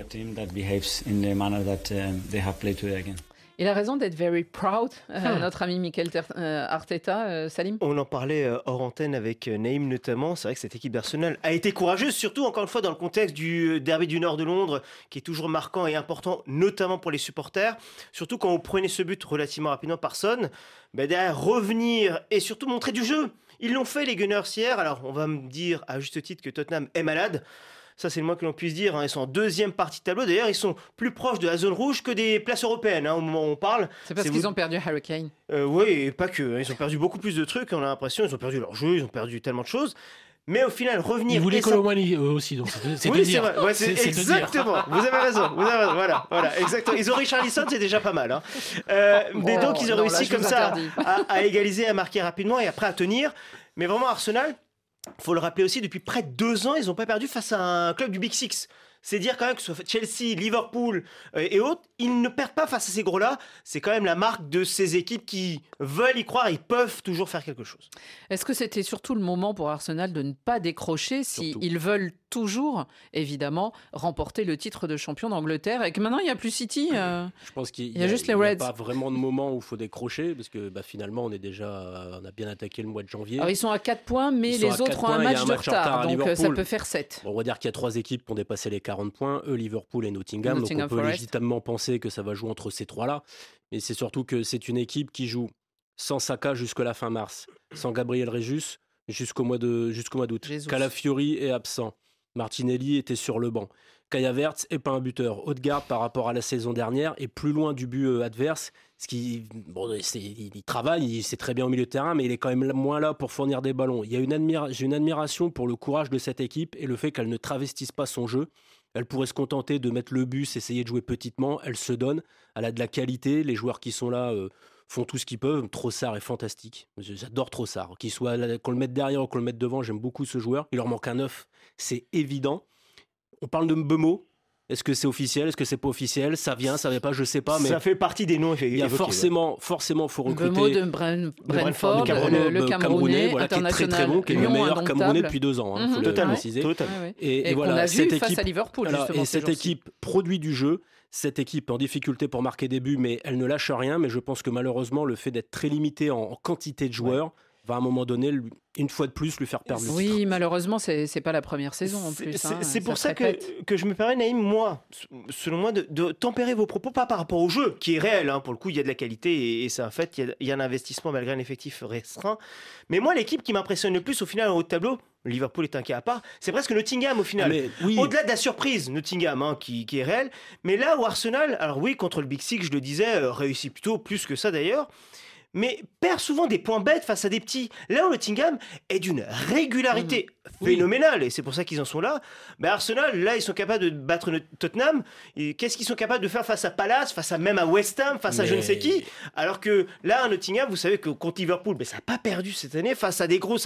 Il a raison d'être very proud, euh, hmm. notre ami Mikel euh, Arteta, euh, Salim. On en parlait euh, hors antenne avec euh, Naïm notamment. C'est vrai que cette équipe d'Arsenal a été courageuse, surtout encore une fois dans le contexte du derby du Nord de Londres, qui est toujours marquant et important, notamment pour les supporters. Surtout quand vous prenez ce but relativement rapidement par Son, bah derrière revenir et surtout montrer du jeu. Ils l'ont fait les Gunners hier. Alors on va me dire à juste titre que Tottenham est malade. Ça, c'est le moins que l'on puisse dire. Hein. Ils sont en deuxième partie de tableau. D'ailleurs, ils sont plus proches de la zone rouge que des places européennes hein, au moment où on parle. C'est parce c'est qu'ils vous... ont perdu Harry Kane. Euh, oui, et pas que. Ils ont perdu beaucoup plus de trucs. On a l'impression ils ont perdu leur jeu, ils ont perdu tellement de choses. Mais au final, revenir... Ils voulaient Colomani ça... aussi, donc c'est, c'est oui, de dire. C'est vrai. Ouais, c'est c'est, exactement. C'est vous avez raison. Vous avez raison. Voilà, voilà, exactement. Ils ont Richarlison, c'est déjà pas mal. Hein. Euh, oh, mais donc, ils ont non, réussi là, comme ça à, à égaliser, à marquer rapidement et après à tenir. Mais vraiment, Arsenal... Il faut le rappeler aussi, depuis près de deux ans, ils n'ont pas perdu face à un club du Big Six. C'est dire quand même que ce soit Chelsea, Liverpool euh, et autres, ils ne perdent pas face à ces gros-là. C'est quand même la marque de ces équipes qui veulent y croire, ils peuvent toujours faire quelque chose. Est-ce que c'était surtout le moment pour Arsenal de ne pas décrocher si ils veulent toujours, évidemment, remporter le titre de champion d'Angleterre et que maintenant il n'y a plus City euh, Je pense qu'il y a, il y a juste les Reds. Il n'y a pas vraiment de moment où il faut décrocher parce que bah, finalement on est déjà, on a bien attaqué le mois de janvier. Alors ils sont à quatre points, mais ils les autres ont un match, un match de retard, retard donc ça peut faire sept. Bon, on va dire qu'il y a trois équipes qui ont dépassé les quarante points, eux Liverpool et Nottingham, Nottingham donc on peut Forest. légitimement penser que ça va jouer entre ces trois-là, mais c'est surtout que c'est une équipe qui joue sans Saka jusqu'à la fin mars, sans Gabriel Jesus jusqu'au mois, de, jusqu'au mois d'août. Jesus. Calafiori est absent, Martinelli était sur le banc, Kai Havertz est pas un buteur, Odegaard par rapport à la saison dernière est plus loin du but adverse, ce qui, bon, c'est, il travaille, il, c'est très bien au milieu de terrain, mais il est quand même moins là pour fournir des ballons. Il y a une admira- j'ai une admiration pour le courage de cette équipe et le fait qu'elle ne travestisse pas son jeu. Elle pourrait se contenter de mettre le bus, essayer de jouer petitement. Elle se donne. Elle a de la qualité. Les joueurs qui sont là euh, font tout ce qu'ils peuvent. Trossard est fantastique. J'adore Trossard. Qu'il soit là, qu'on le mette derrière ou qu'on le mette devant, j'aime beaucoup ce joueur. Il leur manque un neuf. C'est évident. On parle de Mbeumo. Est-ce que c'est officiel? Est-ce que c'est pas officiel? Ça vient, ça vient pas, je sais pas. Mais ça fait partie des noms. Il y a forcément, forcément, faut recruter. Mbeumo de Bren- Brentford, le, le Camerounais, voilà, qui est très très bon, qui est le meilleur Camerounais depuis deux ans. Hein, mmh, faut totalement. le préciser. Totalement. Ouais, ouais. Et, et, et voilà, qu'on a cette vu équipe, face à Liverpool. Alors, et cette équipe produit du jeu. Cette équipe en difficulté pour marquer des buts, mais elle ne lâche rien. Mais je pense que malheureusement, le fait d'être très limité en, en quantité de joueurs. Ouais. va à un moment donné, une fois de plus, lui faire perdre le oui, titre. Oui, malheureusement, c'est, c'est pas la première saison en plus. C'est, hein, c'est pour ça, ça que, que je me permets, Naïm, moi, selon moi, de, de tempérer vos propos, pas par rapport au jeu, qui est réel, hein, pour le coup, il y a de la qualité et, et c'est un fait, il y, a, il y a un investissement malgré un effectif restreint. Mais moi, l'équipe qui m'impressionne le plus au final en haut de tableau, Liverpool est un cas à part, c'est presque Nottingham au final. Mais, oui. Au-delà de la surprise, Nottingham, hein, qui, qui est réel. Mais là où Arsenal, alors oui, contre le Big Six, je le disais, euh, réussit plutôt plus que ça d'ailleurs, mais perd souvent des points bêtes face à des petits. Là où Nottingham est d'une régularité mmh. phénoménale, oui. et c'est pour ça qu'ils en sont là. Mais Arsenal, là, ils sont capables de battre Tottenham. Et qu'est-ce qu'ils sont capables de faire face à Palace, face à même à West Ham, face mais... à je ne sais qui. Alors que là, à Nottingham, vous savez que contre Liverpool, ben, ça n'a pas perdu cette année face à des grosses...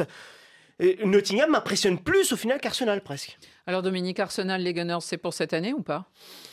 Et Nottingham m'impressionne plus au final qu'Arsenal presque. Alors Dominique, Arsenal, les Gunners, c'est pour cette année ou pas ?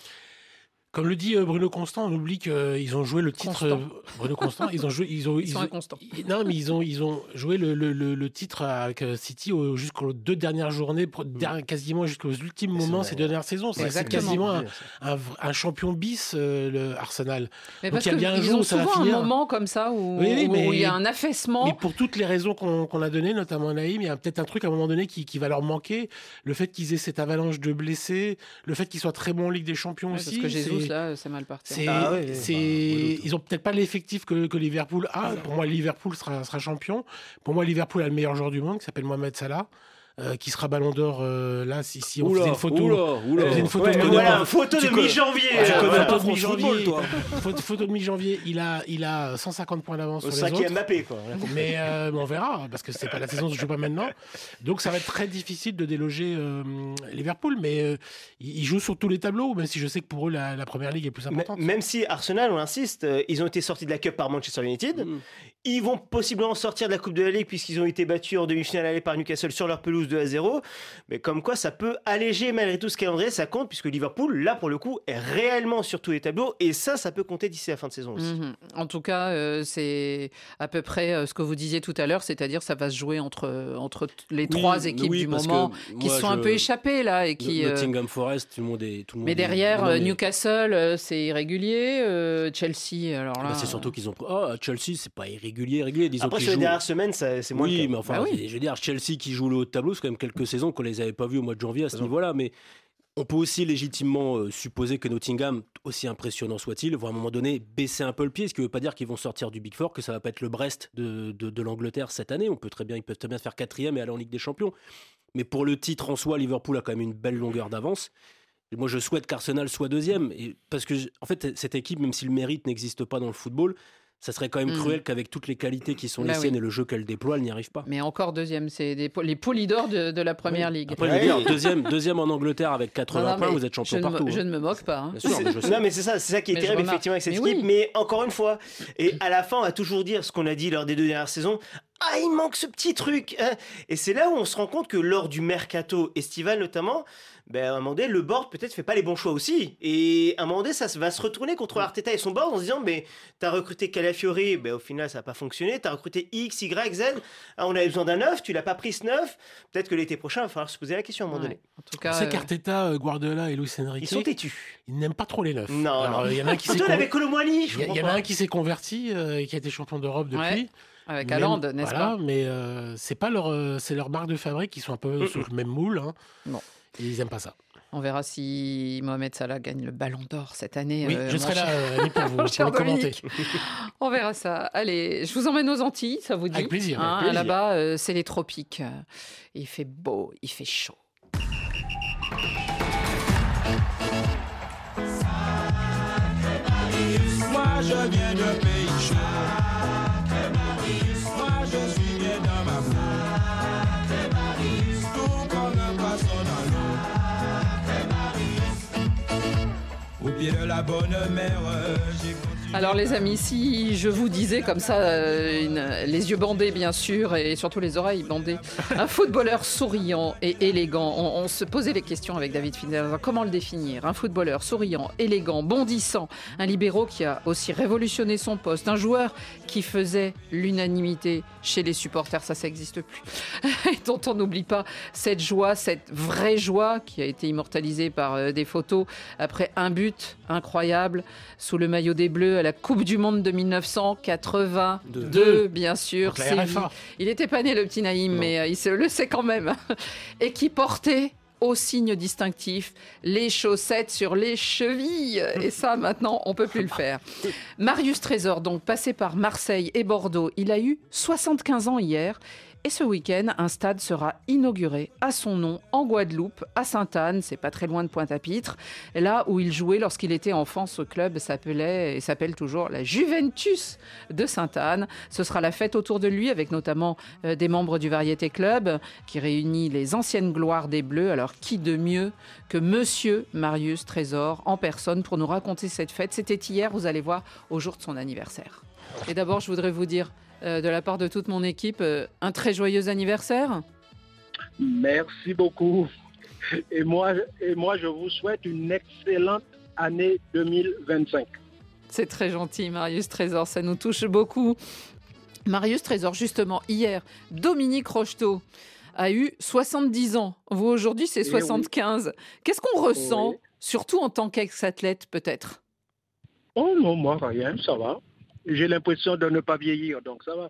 Comme le dit Bruno Constant, on oublie qu'ils ont joué le titre. Constant. Bruno Constant, ils ont joué. Ils, ont, ils, ils sont ont, inconstants. Non, mais ils ont, ils ont joué le, le, le, le titre avec City au, jusqu'aux deux dernières journées, mmh. quasiment jusqu'aux ultimes moments ces deux dernières saisons. C'est, c'est quasiment un, un, un champion bis, euh, le Arsenal. Mais Donc, parce il y a bien un jour où ça va finir. Souvent un moment comme ça où, oui, oui, mais, où il y a un affaissement. Mais pour toutes les raisons qu'on, qu'on a données, notamment Naïm, il y a peut-être un truc à un moment donné qui, qui va leur manquer. Le fait qu'ils aient cette avalanche de blessés, le fait qu'ils soient très bons en Ligue des Champions ouais, aussi. Parce que Jesus, là, c'est mal parti. C'est, ah ouais, c'est, bah, ils ont peut-être pas l'effectif que, que Liverpool a. Ah, pour moi, Liverpool sera, sera champion. Pour moi, Liverpool a le meilleur joueur du monde qui s'appelle Mohamed Salah. Euh, qui sera Ballon d'Or euh, là si, si on oula, faisait une photo oula, oula. faisait une photo ouais, de voilà, photo de mi-janvier tu connais voilà. photo de mi-janvier photo, photo de mi-janvier il a il a cent cinquante points d'avance au sur les autres Mbappé, quoi. mais euh, on verra parce que c'est pas la saison ne se joue pas maintenant donc ça va être très difficile de déloger euh, Liverpool mais euh, ils jouent sur tous les tableaux même si je sais que pour eux la, la première ligue est plus importante. Mais, même si Arsenal on insiste euh, ils ont été sortis de la Cup par Manchester United mm. Ils vont possiblement sortir de la Coupe de la Ligue puisqu'ils ont été battus en demi-finale aller par Newcastle sur leur pelouse deux à zéro. Mais comme quoi, ça peut alléger malgré tout ce calendrier, ça compte puisque Liverpool, là pour le coup, est réellement sur tous les tableaux. Et ça, ça peut compter d'ici la fin de saison aussi. Mmh. En tout cas, euh, c'est à peu près euh, ce que vous disiez tout à l'heure, c'est-à-dire ça va se jouer entre, entre les oui, trois équipes oui, du moment qui se sont je... un peu échappées là. Et qui, Nottingham euh... Forest, tout le monde est. Tout le monde mais derrière, est... euh, Newcastle, euh, c'est irrégulier. Euh, Chelsea, alors là. Bah, c'est surtout qu'ils ont. Oh, Chelsea, c'est pas irrégulier. Régulier, régulier. Disons Après, sur les dernières semaines, ça, c'est moins oui, le cas. mais enfin, ah oui. je veux dire, Chelsea qui joue le haut de tableau, c'est quand même quelques saisons qu'on les avait pas vus au mois de janvier à ce niveau-là. Mais on peut aussi légitimement euh, supposer que Nottingham, aussi impressionnant soit-il, va à un moment donné baisser un peu le pied, ce qui ne veut pas dire qu'ils vont sortir du Big Four, que ça va pas être le Brest de, de, de l'Angleterre cette année. On peut très bien, ils peuvent très bien faire quatrième et aller en Ligue des Champions. Mais pour le titre en soi, Liverpool a quand même une belle longueur d'avance. Et moi, je souhaite qu'Arsenal soit deuxième, et parce que en fait, cette équipe, même si le mérite n'existe pas dans le football, ça serait quand même mmh. cruel qu'avec toutes les qualités qui sont les bah siennes oui. et le jeu qu'elle déploie, elle n'y arrive pas. Mais encore deuxième, c'est des, les polydors de, de la première oui. ligue. Après, je veux dire, deuxième, deuxième en Angleterre avec quatre-vingts points, vous êtes champion je partout. Me, hein. Je ne me moque pas. Hein. Bien sûr, mais je sais. Non, mais c'est ça, c'est ça qui est mais terrible effectivement avec cette mais équipe. Oui. Mais encore une fois, et à la fin, on va toujours dire ce qu'on a dit lors des deux dernières saisons. Ah, il manque ce petit truc hein. Et c'est là où on se rend compte que lors du mercato estival notamment, ben, à un moment donné, le board peut-être fait pas les bons choix aussi. Et à un moment donné, ça va se retourner contre Arteta et son board en se disant mais t'as recruté Calafiori, ben, au final ça n'a pas fonctionné. T'as recruté X, Y, Z. Ah, on avait besoin d'un neuf, tu l'as pas pris ce neuf. Peut-être que l'été prochain, il va falloir se poser la question à un moment ouais. donné. En tout cas, c'est euh... qu'Arteta, Guardiola et Luis Enrique, ils sont têtus. Ils n'aiment pas trop les neufs. Non, Alors, non. Il y en a un qui s'est con... avec Colomboigny. Il y, y en a un qui s'est converti euh, et qui a été champion d'Europe depuis. Ouais. Avec Haaland, n'est-ce voilà, pas mais euh, c'est pas leur, euh, c'est leur marque de fabrique, ils sont un peu mmh. sur le même moule. Hein, non. Et ils aiment pas ça. On verra si Mohamed Salah gagne le Ballon d'Or cette année. Oui, euh, je serai cher... là euh, pour vous, pour le commenter. On verra ça. Allez, je vous emmène aux Antilles, ça vous dit? Avec plaisir. Hein, avec plaisir. Là-bas, euh, c'est les tropiques. Il fait beau, il fait chaud. Moi, je viens de pays chaud. Moi, je suis bien dans ma peau. Tout comme un poisson dans l'eau. Au pied de la bonne mer, j'ai continué. Alors les amis, si je vous disais comme ça, euh, une, les yeux bandés bien sûr, et surtout les oreilles bandées, un footballeur souriant et élégant, on, on se posait les questions avec David Finder, comment le définir? Un footballeur souriant, élégant, bondissant, un libéro qui a aussi révolutionné son poste, un joueur qui faisait l'unanimité chez les supporters, ça ça n'existe plus, et dont on n'oublie pas cette joie, cette vraie joie qui a été immortalisée par euh, des photos après un but incroyable sous le maillot des Bleus à la Coupe du Monde de dix-neuf cent quatre-vingt-deux, Deux. bien sûr. C'est il n'était pas né le petit Naïm, non. mais euh, il se, le sait quand même. Et qui portait au signe distinctif les chaussettes sur les chevilles. Et ça, maintenant, on ne peut plus le faire. Marius Trésor, donc passé par Marseille et Bordeaux, il a eu soixante-quinze ans hier. Et ce week-end, un stade sera inauguré à son nom en Guadeloupe, à Sainte-Anne, c'est pas très loin de Pointe-à-Pitre, là où il jouait lorsqu'il était enfant. Ce club s'appelait et s'appelle toujours la Juventus de Sainte-Anne. Ce sera la fête autour de lui, avec notamment euh, des membres du Variété Club qui réunit les anciennes gloires des Bleus. Alors qui de mieux que Monsieur Marius Trésor en personne pour nous raconter cette fête? C'était hier, vous allez voir, au jour de son anniversaire. Et d'abord, je voudrais vous dire Euh, de la part de toute mon équipe, euh, un très joyeux anniversaire. Merci beaucoup. Et moi, et moi, je vous souhaite une excellente année deux mille vingt-cinq. C'est très gentil, Marius Trésor, ça nous touche beaucoup. Marius Trésor, justement, hier, Dominique Rocheteau a eu soixante-dix ans. Vous, aujourd'hui, c'est soixante-quinze. Oui. Qu'est-ce qu'on ressent, oui. surtout en tant qu'ex-athlète, peut-être? Oh non, moi, rien, ça va. J'ai l'impression de ne pas vieillir, donc ça va.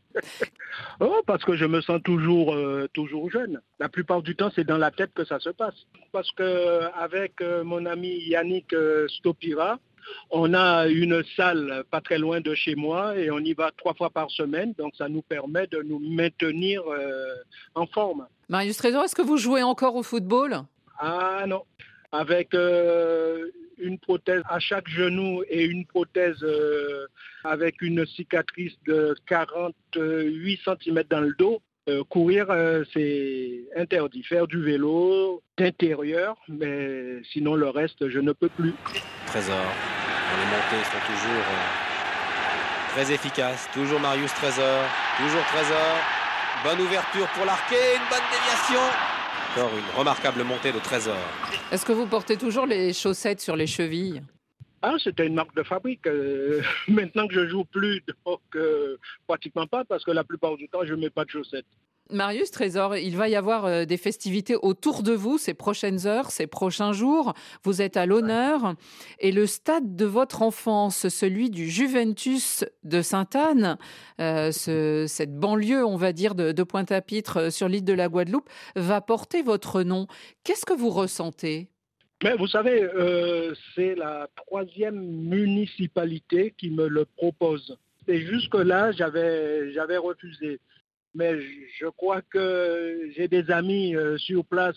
Oh, parce que je me sens toujours, euh, toujours jeune. La plupart du temps, c'est dans la tête que ça se passe. Parce qu'avec euh, mon ami Yannick euh, Stopira, on a une salle pas très loin de chez moi et on y va trois fois par semaine. Donc ça nous permet de nous maintenir euh, en forme. Marius Trésor, est-ce que vous jouez encore au football? Ah non. Avec euh, une prothèse à chaque genou et une prothèse euh, avec une cicatrice de quarante-huit centimètres dans le dos. Euh, courir, euh, c'est interdit. Faire du vélo, d'intérieur, mais sinon le reste, je ne peux plus. Trésor, les montées sont toujours euh, Très efficace, toujours Marius Trésor, toujours Trésor. Bonne ouverture pour l'arqué, une bonne déviation. Encore une remarquable montée de Trésor. Est-ce que vous portez toujours les chaussettes sur les chevilles ? Ah, c'était une marque de fabrique. Euh, maintenant que je joue plus, donc euh, pratiquement pas, parce que la plupart du temps, je mets pas de chaussettes. Marius Trésor, il va y avoir euh, des festivités autour de vous ces prochaines heures, ces prochains jours. Vous êtes à l'honneur. Et le stade de votre enfance, celui du Juventus de Sainte-Anne, euh, ce, cette banlieue, on va dire, de, de Pointe-à-Pitre sur l'île de la Guadeloupe, va porter votre nom. Qu'est-ce que vous ressentez ? Mais vous savez, euh, c'est la troisième municipalité qui me le propose. Et jusque-là, j'avais, j'avais refusé. Mais je crois que j'ai des amis euh, sur place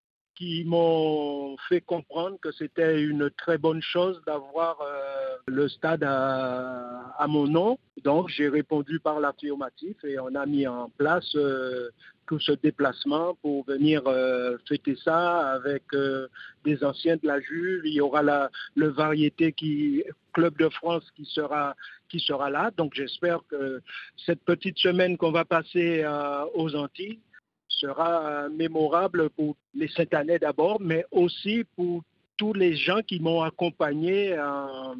qui m'ont fait comprendre que c'était une très bonne chose d'avoir euh, le stade à, à mon nom. Donc j'ai répondu par l'affirmatif et on a mis en place euh, tout ce déplacement pour venir euh, fêter ça avec euh, des anciens de la Juve. Il y aura la, le Variété qui, Club de France qui sera, qui sera là. Donc j'espère que cette petite semaine qu'on va passer euh, aux Antilles sera euh, mémorable pour les Sainte-Annais d'abord, mais aussi pour tous les gens qui m'ont accompagné euh,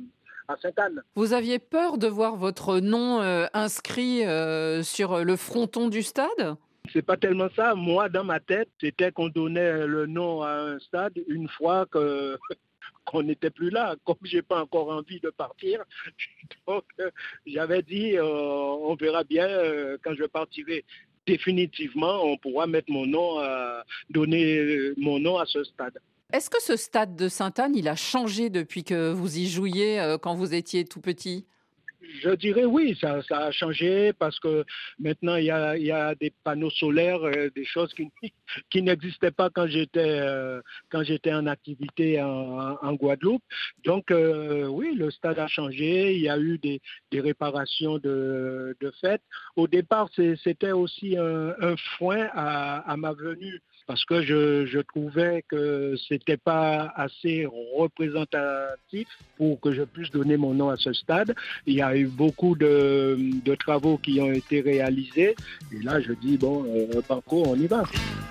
à Sainte-Anne. Vous aviez peur de voir votre nom euh, inscrit euh, sur le fronton du stade ? C'est pas tellement ça. Moi, dans ma tête, c'était qu'on donnait le nom à un stade une fois que qu'on n'était plus là. Comme j'ai pas encore envie de partir, donc euh, j'avais dit euh, on verra bien euh, quand je partirai. Définitivement, on pourra mettre mon nom, à, donner mon nom à ce stade. Est-ce que ce stade de Sainte-Anne, il a changé depuis que vous y jouiez euh, quand vous étiez tout petit ? Je dirais oui, ça, ça a changé parce que maintenant il y a, il y a des panneaux solaires, euh, des choses qui, qui n'existaient pas quand j'étais, euh, quand j'étais en activité en, en Guadeloupe. Donc euh, oui, le stade a changé, il y a eu des, des réparations de, de fait. Au départ, c'est, c'était aussi un, un frein à, à ma venue. Parce que je, je trouvais que ce n'était pas assez représentatif pour que je puisse donner mon nom à ce stade. Il y a eu beaucoup de, de travaux qui ont été réalisés. Et là, je dis, bon, euh, Banco, on y va.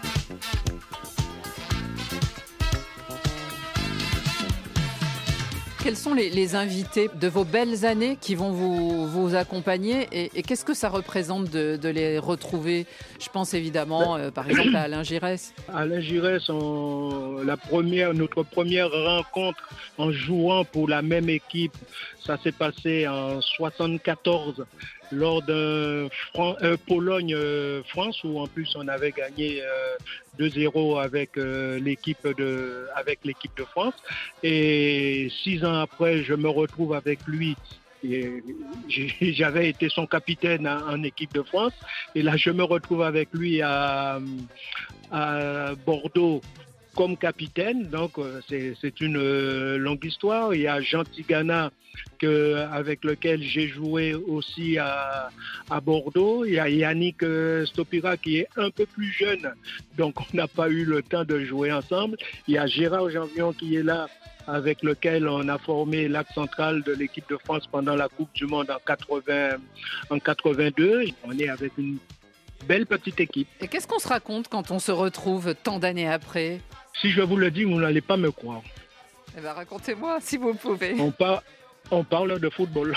Quels sont les, les invités de vos belles années qui vont vous, vous accompagner et, et qu'est-ce que ça représente de, de les retrouver ? Je pense évidemment, euh, par exemple, à Alain Giresse. Alain Giresse, on, la première, notre première rencontre en jouant pour la même équipe, ça s'est passé en soixante-quatorze lors d'un Fran- euh, Pologne-France où en plus on avait gagné euh, deux zéro avec, euh, l'équipe de, avec l'équipe de France. Et six ans après, je me retrouve avec lui. Et j'avais été son capitaine en équipe de France. Et là, je me retrouve avec lui à, à Bordeaux comme capitaine. Donc, c'est, c'est une longue histoire. Il y a Jean Tigana que, avec lequel j'ai joué aussi à, à Bordeaux. Il y a Yannick Stopira qui est un peu plus jeune. Donc, on n'a pas eu le temps de jouer ensemble. Il y a Gérard Janvion qui est là, avec lequel on a formé l'axe central de l'équipe de France pendant la Coupe du Monde en, quatre-vingts, en quatre-vingt-deux. On est avec une belle petite équipe. Et qu'est-ce qu'on se raconte quand on se retrouve tant d'années après ? Si je vous le dis, vous n'allez pas me croire. Eh bien, racontez-moi si vous pouvez. On, par... on parle de football.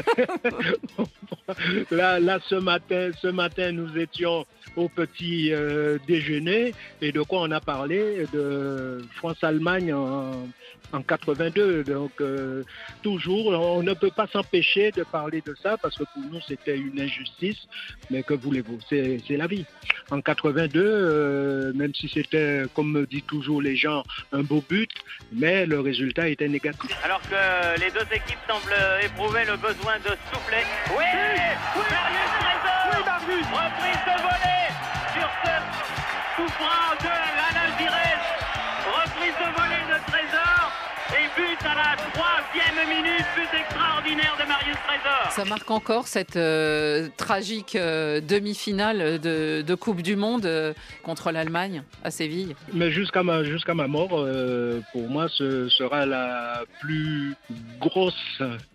là, là, ce matin, ce matin, nous étions au petit euh, déjeuner. Et de quoi on a parlé ? De France-Allemagne en, en quatre-vingt-deux. Donc, euh, toujours, on ne peut pas s'empêcher de parler de ça parce que pour nous, c'était une injustice. Mais que voulez-vous ? C'est, c'est la vie. En quatre-vingt-deux, euh, même si c'était, comme me disent toujours les gens, un beau but, mais le résultat était négatif. Alors que les deux équipes semblent éprouver le besoin de souffler. Oui, oui, Marius Trésor, oui, Marius. Reprise de volée sur ce coup franc de Alain Giresse. Reprise de volée de Trésor. Et but à la troisième minute, but extraordinaire de Marius Trésor. Ça marque encore cette euh, tragique euh, demi-finale de, de Coupe du Monde euh, contre l'Allemagne à Séville. Mais jusqu'à ma, jusqu'à ma mort, euh, pour moi, ce sera la plus grosse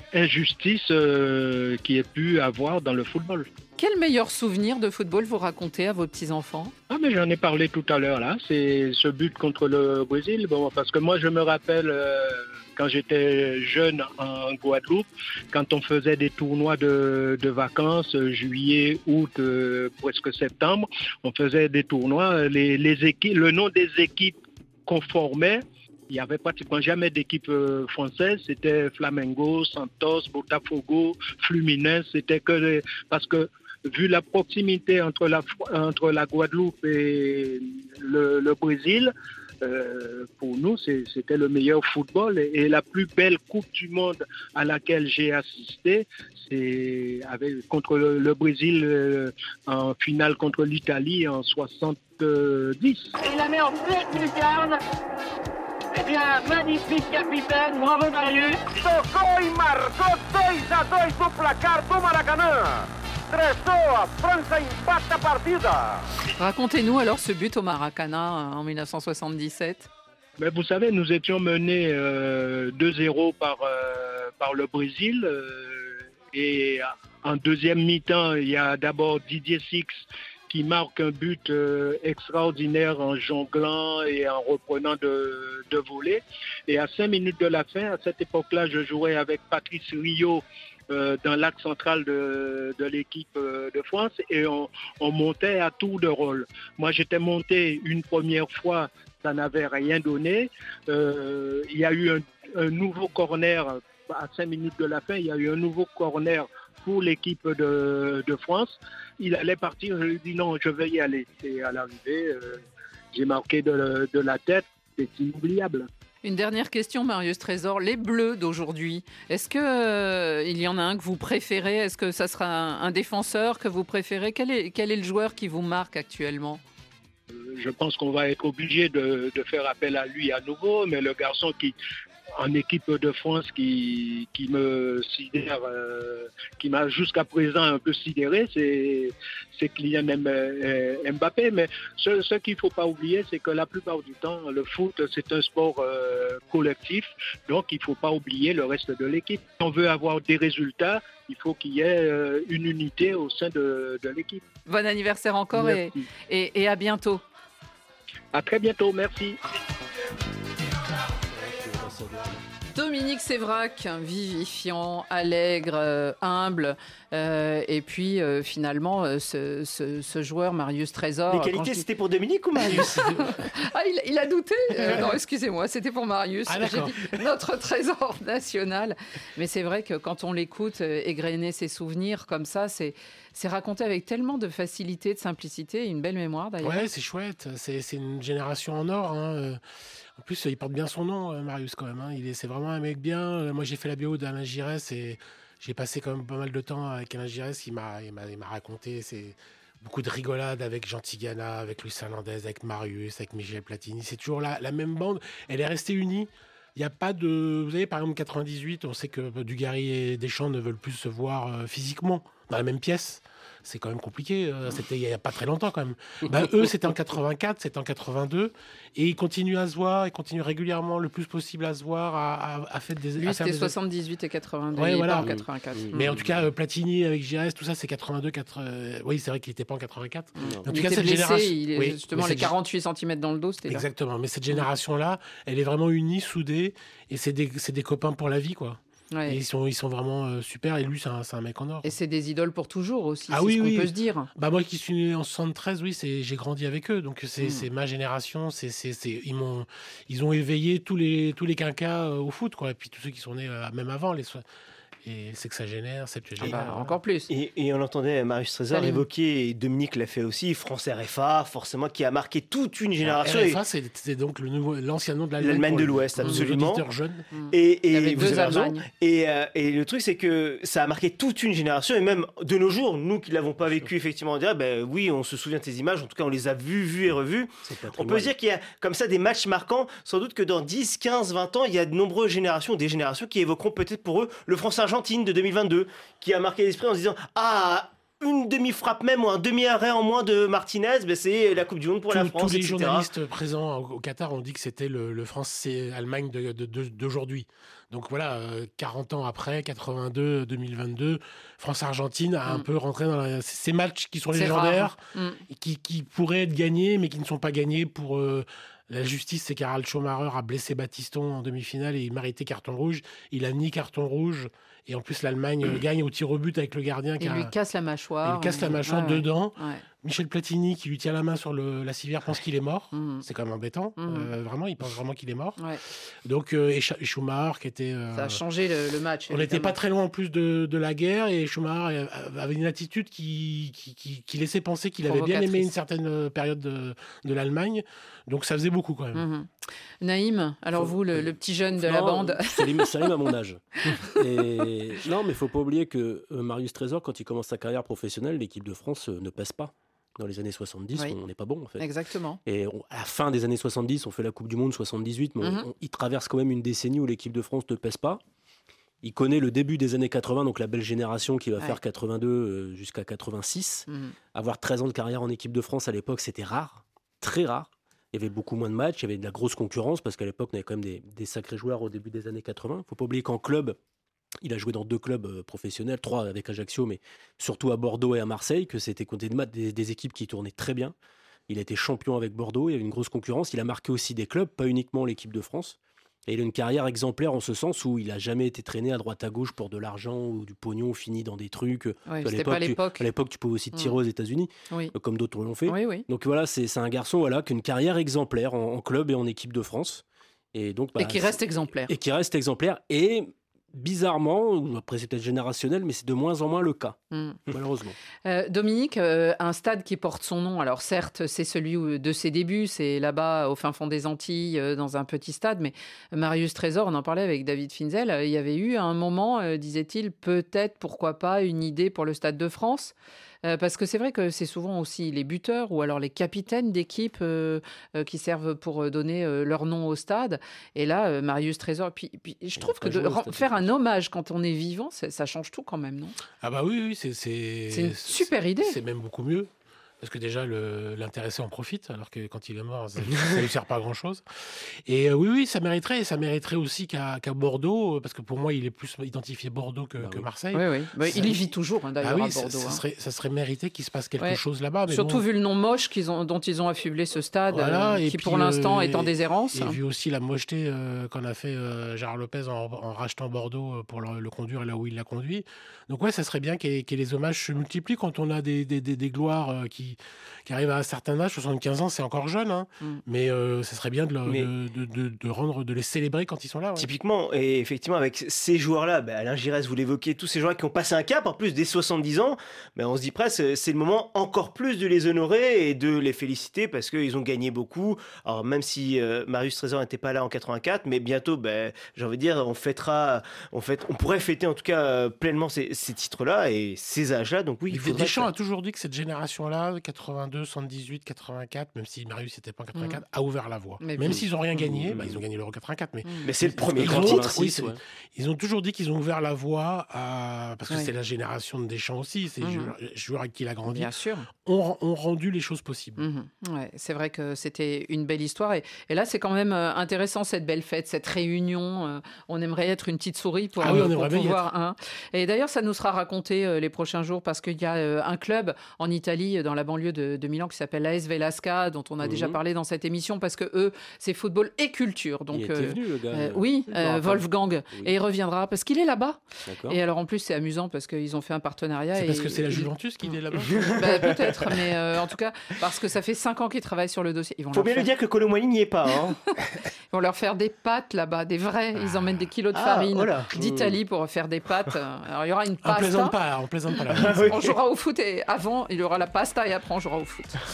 injustice euh, qui ait pu avoir dans le football. Quel meilleur souvenir de football vous racontez à vos petits-enfants ? Ah mais j'en ai parlé tout à l'heure là, c'est ce but contre le Brésil. Bon, parce que moi je me rappelle euh, quand j'étais jeune en Guadeloupe, quand on faisait des tournois de, de vacances, juillet, août, euh, presque septembre, on faisait des tournois, les, les équipes, le nom des équipes qu'on formait, il n'y avait pratiquement jamais d'équipe euh, française, c'était Flamengo, Santos, Botafogo, Fluminense, c'était que les, parce que vu la proximité entre la, entre la Guadeloupe et le, le Brésil, euh, pour nous, c'est, c'était le meilleur football. Et, et la plus belle Coupe du Monde à laquelle j'ai assisté, c'est avec, contre le, le Brésil euh, en finale contre l'Italie en soixante-dix. Il la met en pleine lucarne. Eh bien, magnifique capitaine, bravo Marius. Tocó y marcó seis a dos no placar do Maracanã. France impacta partida. Racontez-nous alors ce but au Maracanã en dix-neuf cent soixante-dix-sept. Mais vous savez, nous étions menés euh, deux zéro par, euh, par le Brésil. Euh, et en deuxième mi-temps, il y a d'abord Didier Six qui marque un but euh, extraordinaire en jonglant et en reprenant de, de voler. Et à cinq minutes de la fin, à cette époque-là, je jouais avec Patrice Rio euh, dans l'axe central de, de l'équipe euh, de France et on, on montait à tour de rôle. Moi, j'étais monté une première fois, ça n'avait rien donné. Euh, il y a eu un, un nouveau corner à cinq minutes de la fin, il y a eu un nouveau corner pour l'équipe de, de France. Il allait partir, je lui ai dit non, je vais y aller. Et à l'arrivée, euh, j'ai marqué de, de la tête, c'est inoubliable. Une dernière question, Marius Trésor. Les Bleus d'aujourd'hui, est-ce qu'il euh, y en a un que vous préférez ? Est-ce que ça sera un, un défenseur que vous préférez ? Quel est, quel est le joueur qui vous marque actuellement ? Je pense qu'on va être obligé de, de faire appel à lui à nouveau, mais le garçon qui, en équipe de France, qui, qui me sidère, euh, qui m'a jusqu'à présent un peu sidéré, c'est, c'est Kylian Mbappé. Mais ce, ce qu'il ne faut pas oublier, c'est que la plupart du temps, le foot, c'est un sport euh, collectif, donc il ne faut pas oublier le reste de l'équipe. Si on veut avoir des résultats, il faut qu'il y ait euh, une unité au sein de, de l'équipe. Bon anniversaire encore et, et, et à bientôt. À très bientôt, merci. Dominique Sévrac, vivifiant, allègre, euh, humble, euh, et puis euh, finalement euh, ce, ce, ce joueur Marius Trésor. Les qualités, c'était pour Dominique ou Marius? Ah, il, il a douté. Euh, non, excusez-moi, c'était pour Marius. Ah, J'ai dit notre trésor national. Mais c'est vrai que quand on l'écoute euh, égrener ses souvenirs comme ça, c'est c'est raconté avec tellement de facilité, de simplicité, et une belle mémoire d'ailleurs. Ouais, c'est chouette. C'est, c'est une génération en or. Hein. En plus, il porte bien son nom, Marius, quand même. Hein. Il est, c'est vraiment un mec bien. Moi, j'ai fait la B O d'Alain Giresse et j'ai passé quand même pas mal de temps avec Alain Giresse. Il m'a, il m'a, il m'a raconté c'est beaucoup de rigolades avec Jean Tigana, avec Luis Hernandez, avec Marius, avec Michel Platini. C'est toujours la, la même bande. Elle est restée unie. Il n'y a pas de... Vous savez, par exemple, quatre-vingt-dix-huit, on sait que Dugarry et Deschamps ne veulent plus se voir euh, physiquement dans la même pièce. C'est quand même compliqué. C'était il n'y a pas très longtemps, quand même. Ben, eux, c'était en quatre-vingt-quatre, c'était en quatre-vingt-deux. Et ils continuent à se voir, ils continuent régulièrement, le plus possible à se voir, à, à, à faire des... Lui, à c'était des... soixante-dix-huit et quatre-vingt-deux, ouais, voilà. pas en quatre-vingt-quatre. Mais en tout cas, Platini avec Giresse, tout ça, c'est quatre-vingt-deux, quatre... Oui, c'est vrai qu'il n'était pas en quatre-vingt-quatre. En tout il cas, était cette blessé, génération... il est oui, justement les quarante-huit centimètres dans le dos, c'était là. Exactement, mais cette génération-là, elle est vraiment unie, soudée, et c'est des, c'est des copains pour la vie, quoi. Ouais. Et ils sont, ils sont vraiment euh, super. Et lui, c'est un, c'est un mec en or. Et c'est des idoles pour toujours aussi. Ah c'est oui, ce qu'on oui. peut se dire. Bah moi qui suis né en soixante-treize, oui, c'est, j'ai grandi avec eux. Donc c'est, mmh. c'est ma génération. C'est, c'est, c'est, ils m'ont, ils ont éveillé tous les, tous les quinquas euh, au foot, quoi. Et puis tous ceux qui sont nés euh, même avant les. Et c'est que ça génère, septuagénaire. Ah bah, encore plus. Et, et on entendait Marius Trésor évoquer, et Dominique l'a fait aussi, France R F A, forcément, qui a marqué toute une génération. R F A, c'est, c'est donc le nouveau, l'ancien nom de l'Allemagne. L'Allemagne de l'Ouest, absolument. Jeunes. Et, et vous avez raison. Et, euh, et le truc, c'est que ça a marqué toute une génération, et même de nos jours, nous qui ne l'avons pas vécu, effectivement, on dirait, ben oui, on se souvient de ces images, en tout cas, on les a vues, vues et revues. On peut se dire qu'il y a comme ça des matchs marquants, sans doute que dans dix, quinze, vingt ans, il y a de nombreuses générations, des générations qui évoqueront peut-être pour eux le France-Argentine de deux mille vingt-deux, qui a marqué l'esprit en se disant « Ah, une demi-frappe même ou un demi-arrêt en moins de Martinez, ben c'est la Coupe du Monde pour Tous, la France, tous les et cetera. journalistes présents au, au Qatar ont dit que c'était le, le France-Allemagne de, de, de, d'aujourd'hui. Donc voilà, euh, quarante ans après, quatre-vingt-deux, deux mille vingt-deux, France-Argentine a mm. un peu rentré dans la, ces matchs qui sont c'est légendaires, mm. qui, qui pourraient être gagnés, mais qui ne sont pas gagnés pour... Euh, la justice, c'est qu'Harald Schumacher a blessé Battiston en demi-finale et il méritait carton rouge. Il a ni carton rouge. Et en plus, l'Allemagne mmh. gagne au tir au but avec le gardien. Il qui a... lui casse la mâchoire. Il lui casse la mâchoire ouais, dedans. Ouais. Michel Platini, qui lui tient la main sur le, la civière, pense qu'il est mort. Mmh. C'est quand même embêtant. Mmh. Euh, vraiment, il pense vraiment qu'il est mort. Ouais. Donc, euh, et, Sch- et Schumacher, qui était... Euh, Ça a changé le, le match. On n'était pas très loin en plus de, de la guerre. Et Schumacher avait une attitude qui, qui, qui, qui laissait penser qu'il avait bien aimé une certaine période de, de l'Allemagne. Donc, ça faisait beaucoup quand même. Mmh. Naïm, alors faut, vous, le, le petit jeune de non, la bande. Salim, Salim à mon âge. Et, non, mais il ne faut pas oublier que euh, Marius Trésor, quand il commence sa carrière professionnelle, l'équipe de France euh, ne pèse pas. Dans les années soixante-dix, oui. on n'est pas bon en fait. Exactement. Et on, à la fin des années soixante-dix, on fait la Coupe du Monde soixante-dix-huit, mais mm-hmm. on, on, il traverse quand même une décennie où l'équipe de France ne pèse pas. Il connaît le début des années quatre-vingts, donc la belle génération qui va ouais. faire quatre-vingt-deux euh, jusqu'à quatre-vingt-six. Mm-hmm. Avoir treize ans de carrière en équipe de France à l'époque, c'était rare, très rare. Il y avait beaucoup moins de matchs, il y avait de la grosse concurrence, parce qu'à l'époque, on avait quand même des, des sacrés joueurs au début des années quatre-vingts. Il ne faut pas oublier qu'en club, il a joué dans deux clubs euh, professionnels, trois avec Ajaccio, mais surtout à Bordeaux et à Marseille, que c'était des, des, des équipes qui tournaient très bien. Il a été champion avec Bordeaux, il y avait une grosse concurrence. Il a marqué aussi des clubs, pas uniquement l'équipe de France. Et il a une carrière exemplaire en ce sens où il n'a jamais été traîné à droite à gauche pour de l'argent ou du pognon fini dans des trucs. Oui, à, l'époque, pas l'époque. Tu, à l'époque, tu pouvais aussi te tirer mmh. aux États-Unis, oui. comme d'autres l'ont fait. Oui, oui. Donc voilà, c'est, c'est un garçon voilà, qui a une carrière exemplaire en, en club et en équipe de France. Et, donc, bah, et qui reste exemplaire. Et qui reste exemplaire. Et bizarrement, après c'est peut-être générationnel, mais c'est de moins en moins le cas, mmh. malheureusement. Euh, Dominique, euh, un stade qui porte son nom, alors certes c'est celui de ses débuts, c'est là-bas au fin fond des Antilles, euh, dans un petit stade, mais Marius Trésor, on en parlait avec David Finzel, euh, il y avait eu à un moment, euh, disait-il, peut-être, pourquoi pas, une idée pour le Stade de France. Euh, parce que c'est vrai que c'est souvent aussi les buteurs ou alors les capitaines d'équipe euh, euh, qui servent pour donner euh, leur nom au stade. Et là, euh, Marius Trésor. Puis, puis je trouve que de ren- faire un hommage quand on est vivant, ça change tout quand même, non ? Ah bah oui, oui, c'est c'est, c'est une super idée. C'est même beaucoup mieux. Parce que déjà, le, l'intéressé en profite, alors que quand il est mort, ça ne lui sert pas à grand-chose. Et euh, oui, oui, ça mériterait. Et ça mériterait aussi qu'à, qu'à Bordeaux, parce que pour moi, il est plus identifié Bordeaux que, bah oui. que Marseille. Oui, oui. Bah, il y vit toujours, hein, d'ailleurs, ah oui, à Bordeaux. Ça, ça, hein. serait, ça serait mérité qu'il se passe quelque ouais. chose là-bas. Mais surtout bon. vu le nom moche qu'ils ont, dont ils ont affublé ce stade, voilà, euh, qui puis, pour l'instant euh, est en déshérence. Et vu aussi la mocheté euh, qu'en a fait euh, Gérard Lopez en, en rachetant Bordeaux pour le, le conduire là où il l'a conduit. Donc ouais, ça serait bien qu'il y ait, qu'il y ait les hommages se multiplient quand on a des, des, des, des gloires euh, qui, qui arrivent à un certain âge. soixante-quinze ans, c'est encore jeune, hein. mm. mais euh, ça serait bien de, le, mais de, de, de, rendre, de les célébrer quand ils sont là. Ouais. Typiquement, et effectivement, avec ces joueurs-là, bah, Alain Giresse, vous l'évoquez, tous ces joueurs qui ont passé un cap, en plus des soixante-dix ans, bah, on se dit presque, c'est le moment encore plus de les honorer et de les féliciter parce qu'ils ont gagné beaucoup. Alors même si euh, Marius Trésor n'était pas là en quatre-vingt-quatre, mais bientôt, bah, j'ai envie de dire, on fêtera, on, fête, on pourrait fêter en tout cas euh, pleinement ces, ces titres-là et ces âges-là. Donc oui, il faudrait. Deschamps a toujours dit que cette génération-là, quatre-vingt-deux, soixante-dix-huit, quatre-vingt-quatre, même si Marius n'était pas en quatre-vingt-quatre, mmh. a ouvert la voie. Mais même puis, s'ils n'ont rien gagné, mmh. bah, ils ont gagné l'Euro quatre-vingt-quatre. Mais, mmh. mais c'est le premier grand titre. Oui, ouais. Ils ont toujours dit qu'ils ont ouvert la voie à... parce que ouais. c'est la génération de Deschamps aussi, c'est mmh. les joueurs avec qui il a grandi. Bien sûr. Ont, ont rendu les choses possibles. Mmh. Ouais, c'est vrai que c'était une belle histoire. Et, et là, c'est quand même intéressant, cette belle fête, cette réunion. On aimerait être une petite souris pour, ah oui, on pour pouvoir... Hein. Et d'ailleurs, ça nous sera raconté euh, les prochains jours parce qu'il y a euh, un club en Italie, dans la banlieue de, de Milan, qui s'appelle l'A S Velasca, dont on a mmh. déjà parlé dans cette émission, parce que eux, c'est football et culture. Donc, il était euh, venu, le gars. Euh, oui, euh, Wolfgang. Oui. Et il reviendra parce qu'il est là-bas. D'accord. Et alors, en plus, c'est amusant parce qu'ils ont fait un partenariat. C'est et, parce que c'est la et, Juventus qui est là-bas. bah, peut-être, mais euh, en tout cas, parce que ça fait cinq ans qu'ils travaillent sur le dossier. Il faut bien faire... le dire que Colomboigny n'y est pas. Hein. Ils vont leur faire des pâtes là-bas, des vrais. Ils emmènent des kilos de ah, farine voilà. d'Italie pour faire des pâtes. Alors, il y aura une pasta. On plaisante pas, on plaisante pas là. On jouera au foot et avant, il y aura la pasta et après, on jouera au foot.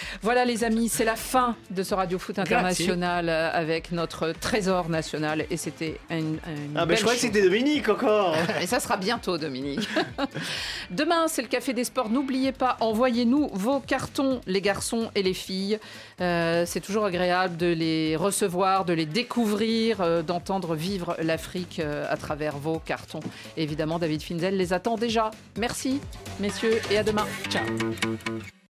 Voilà les amis, c'est la fin de ce Radio Foot International Grazie. avec notre trésor national et c'était une, une Ah ben je croyais que c'était Dominique encore. Et ça sera bientôt Dominique. Demain c'est le Café des Sports, n'oubliez pas, envoyez-nous vos cartons les garçons et les filles. Euh, c'est toujours agréable de les recevoir, de les découvrir, euh, d'entendre vivre l'Afrique euh, à travers vos cartons. Et évidemment David Finzel les attend déjà. Merci messieurs et à demain. Ciao.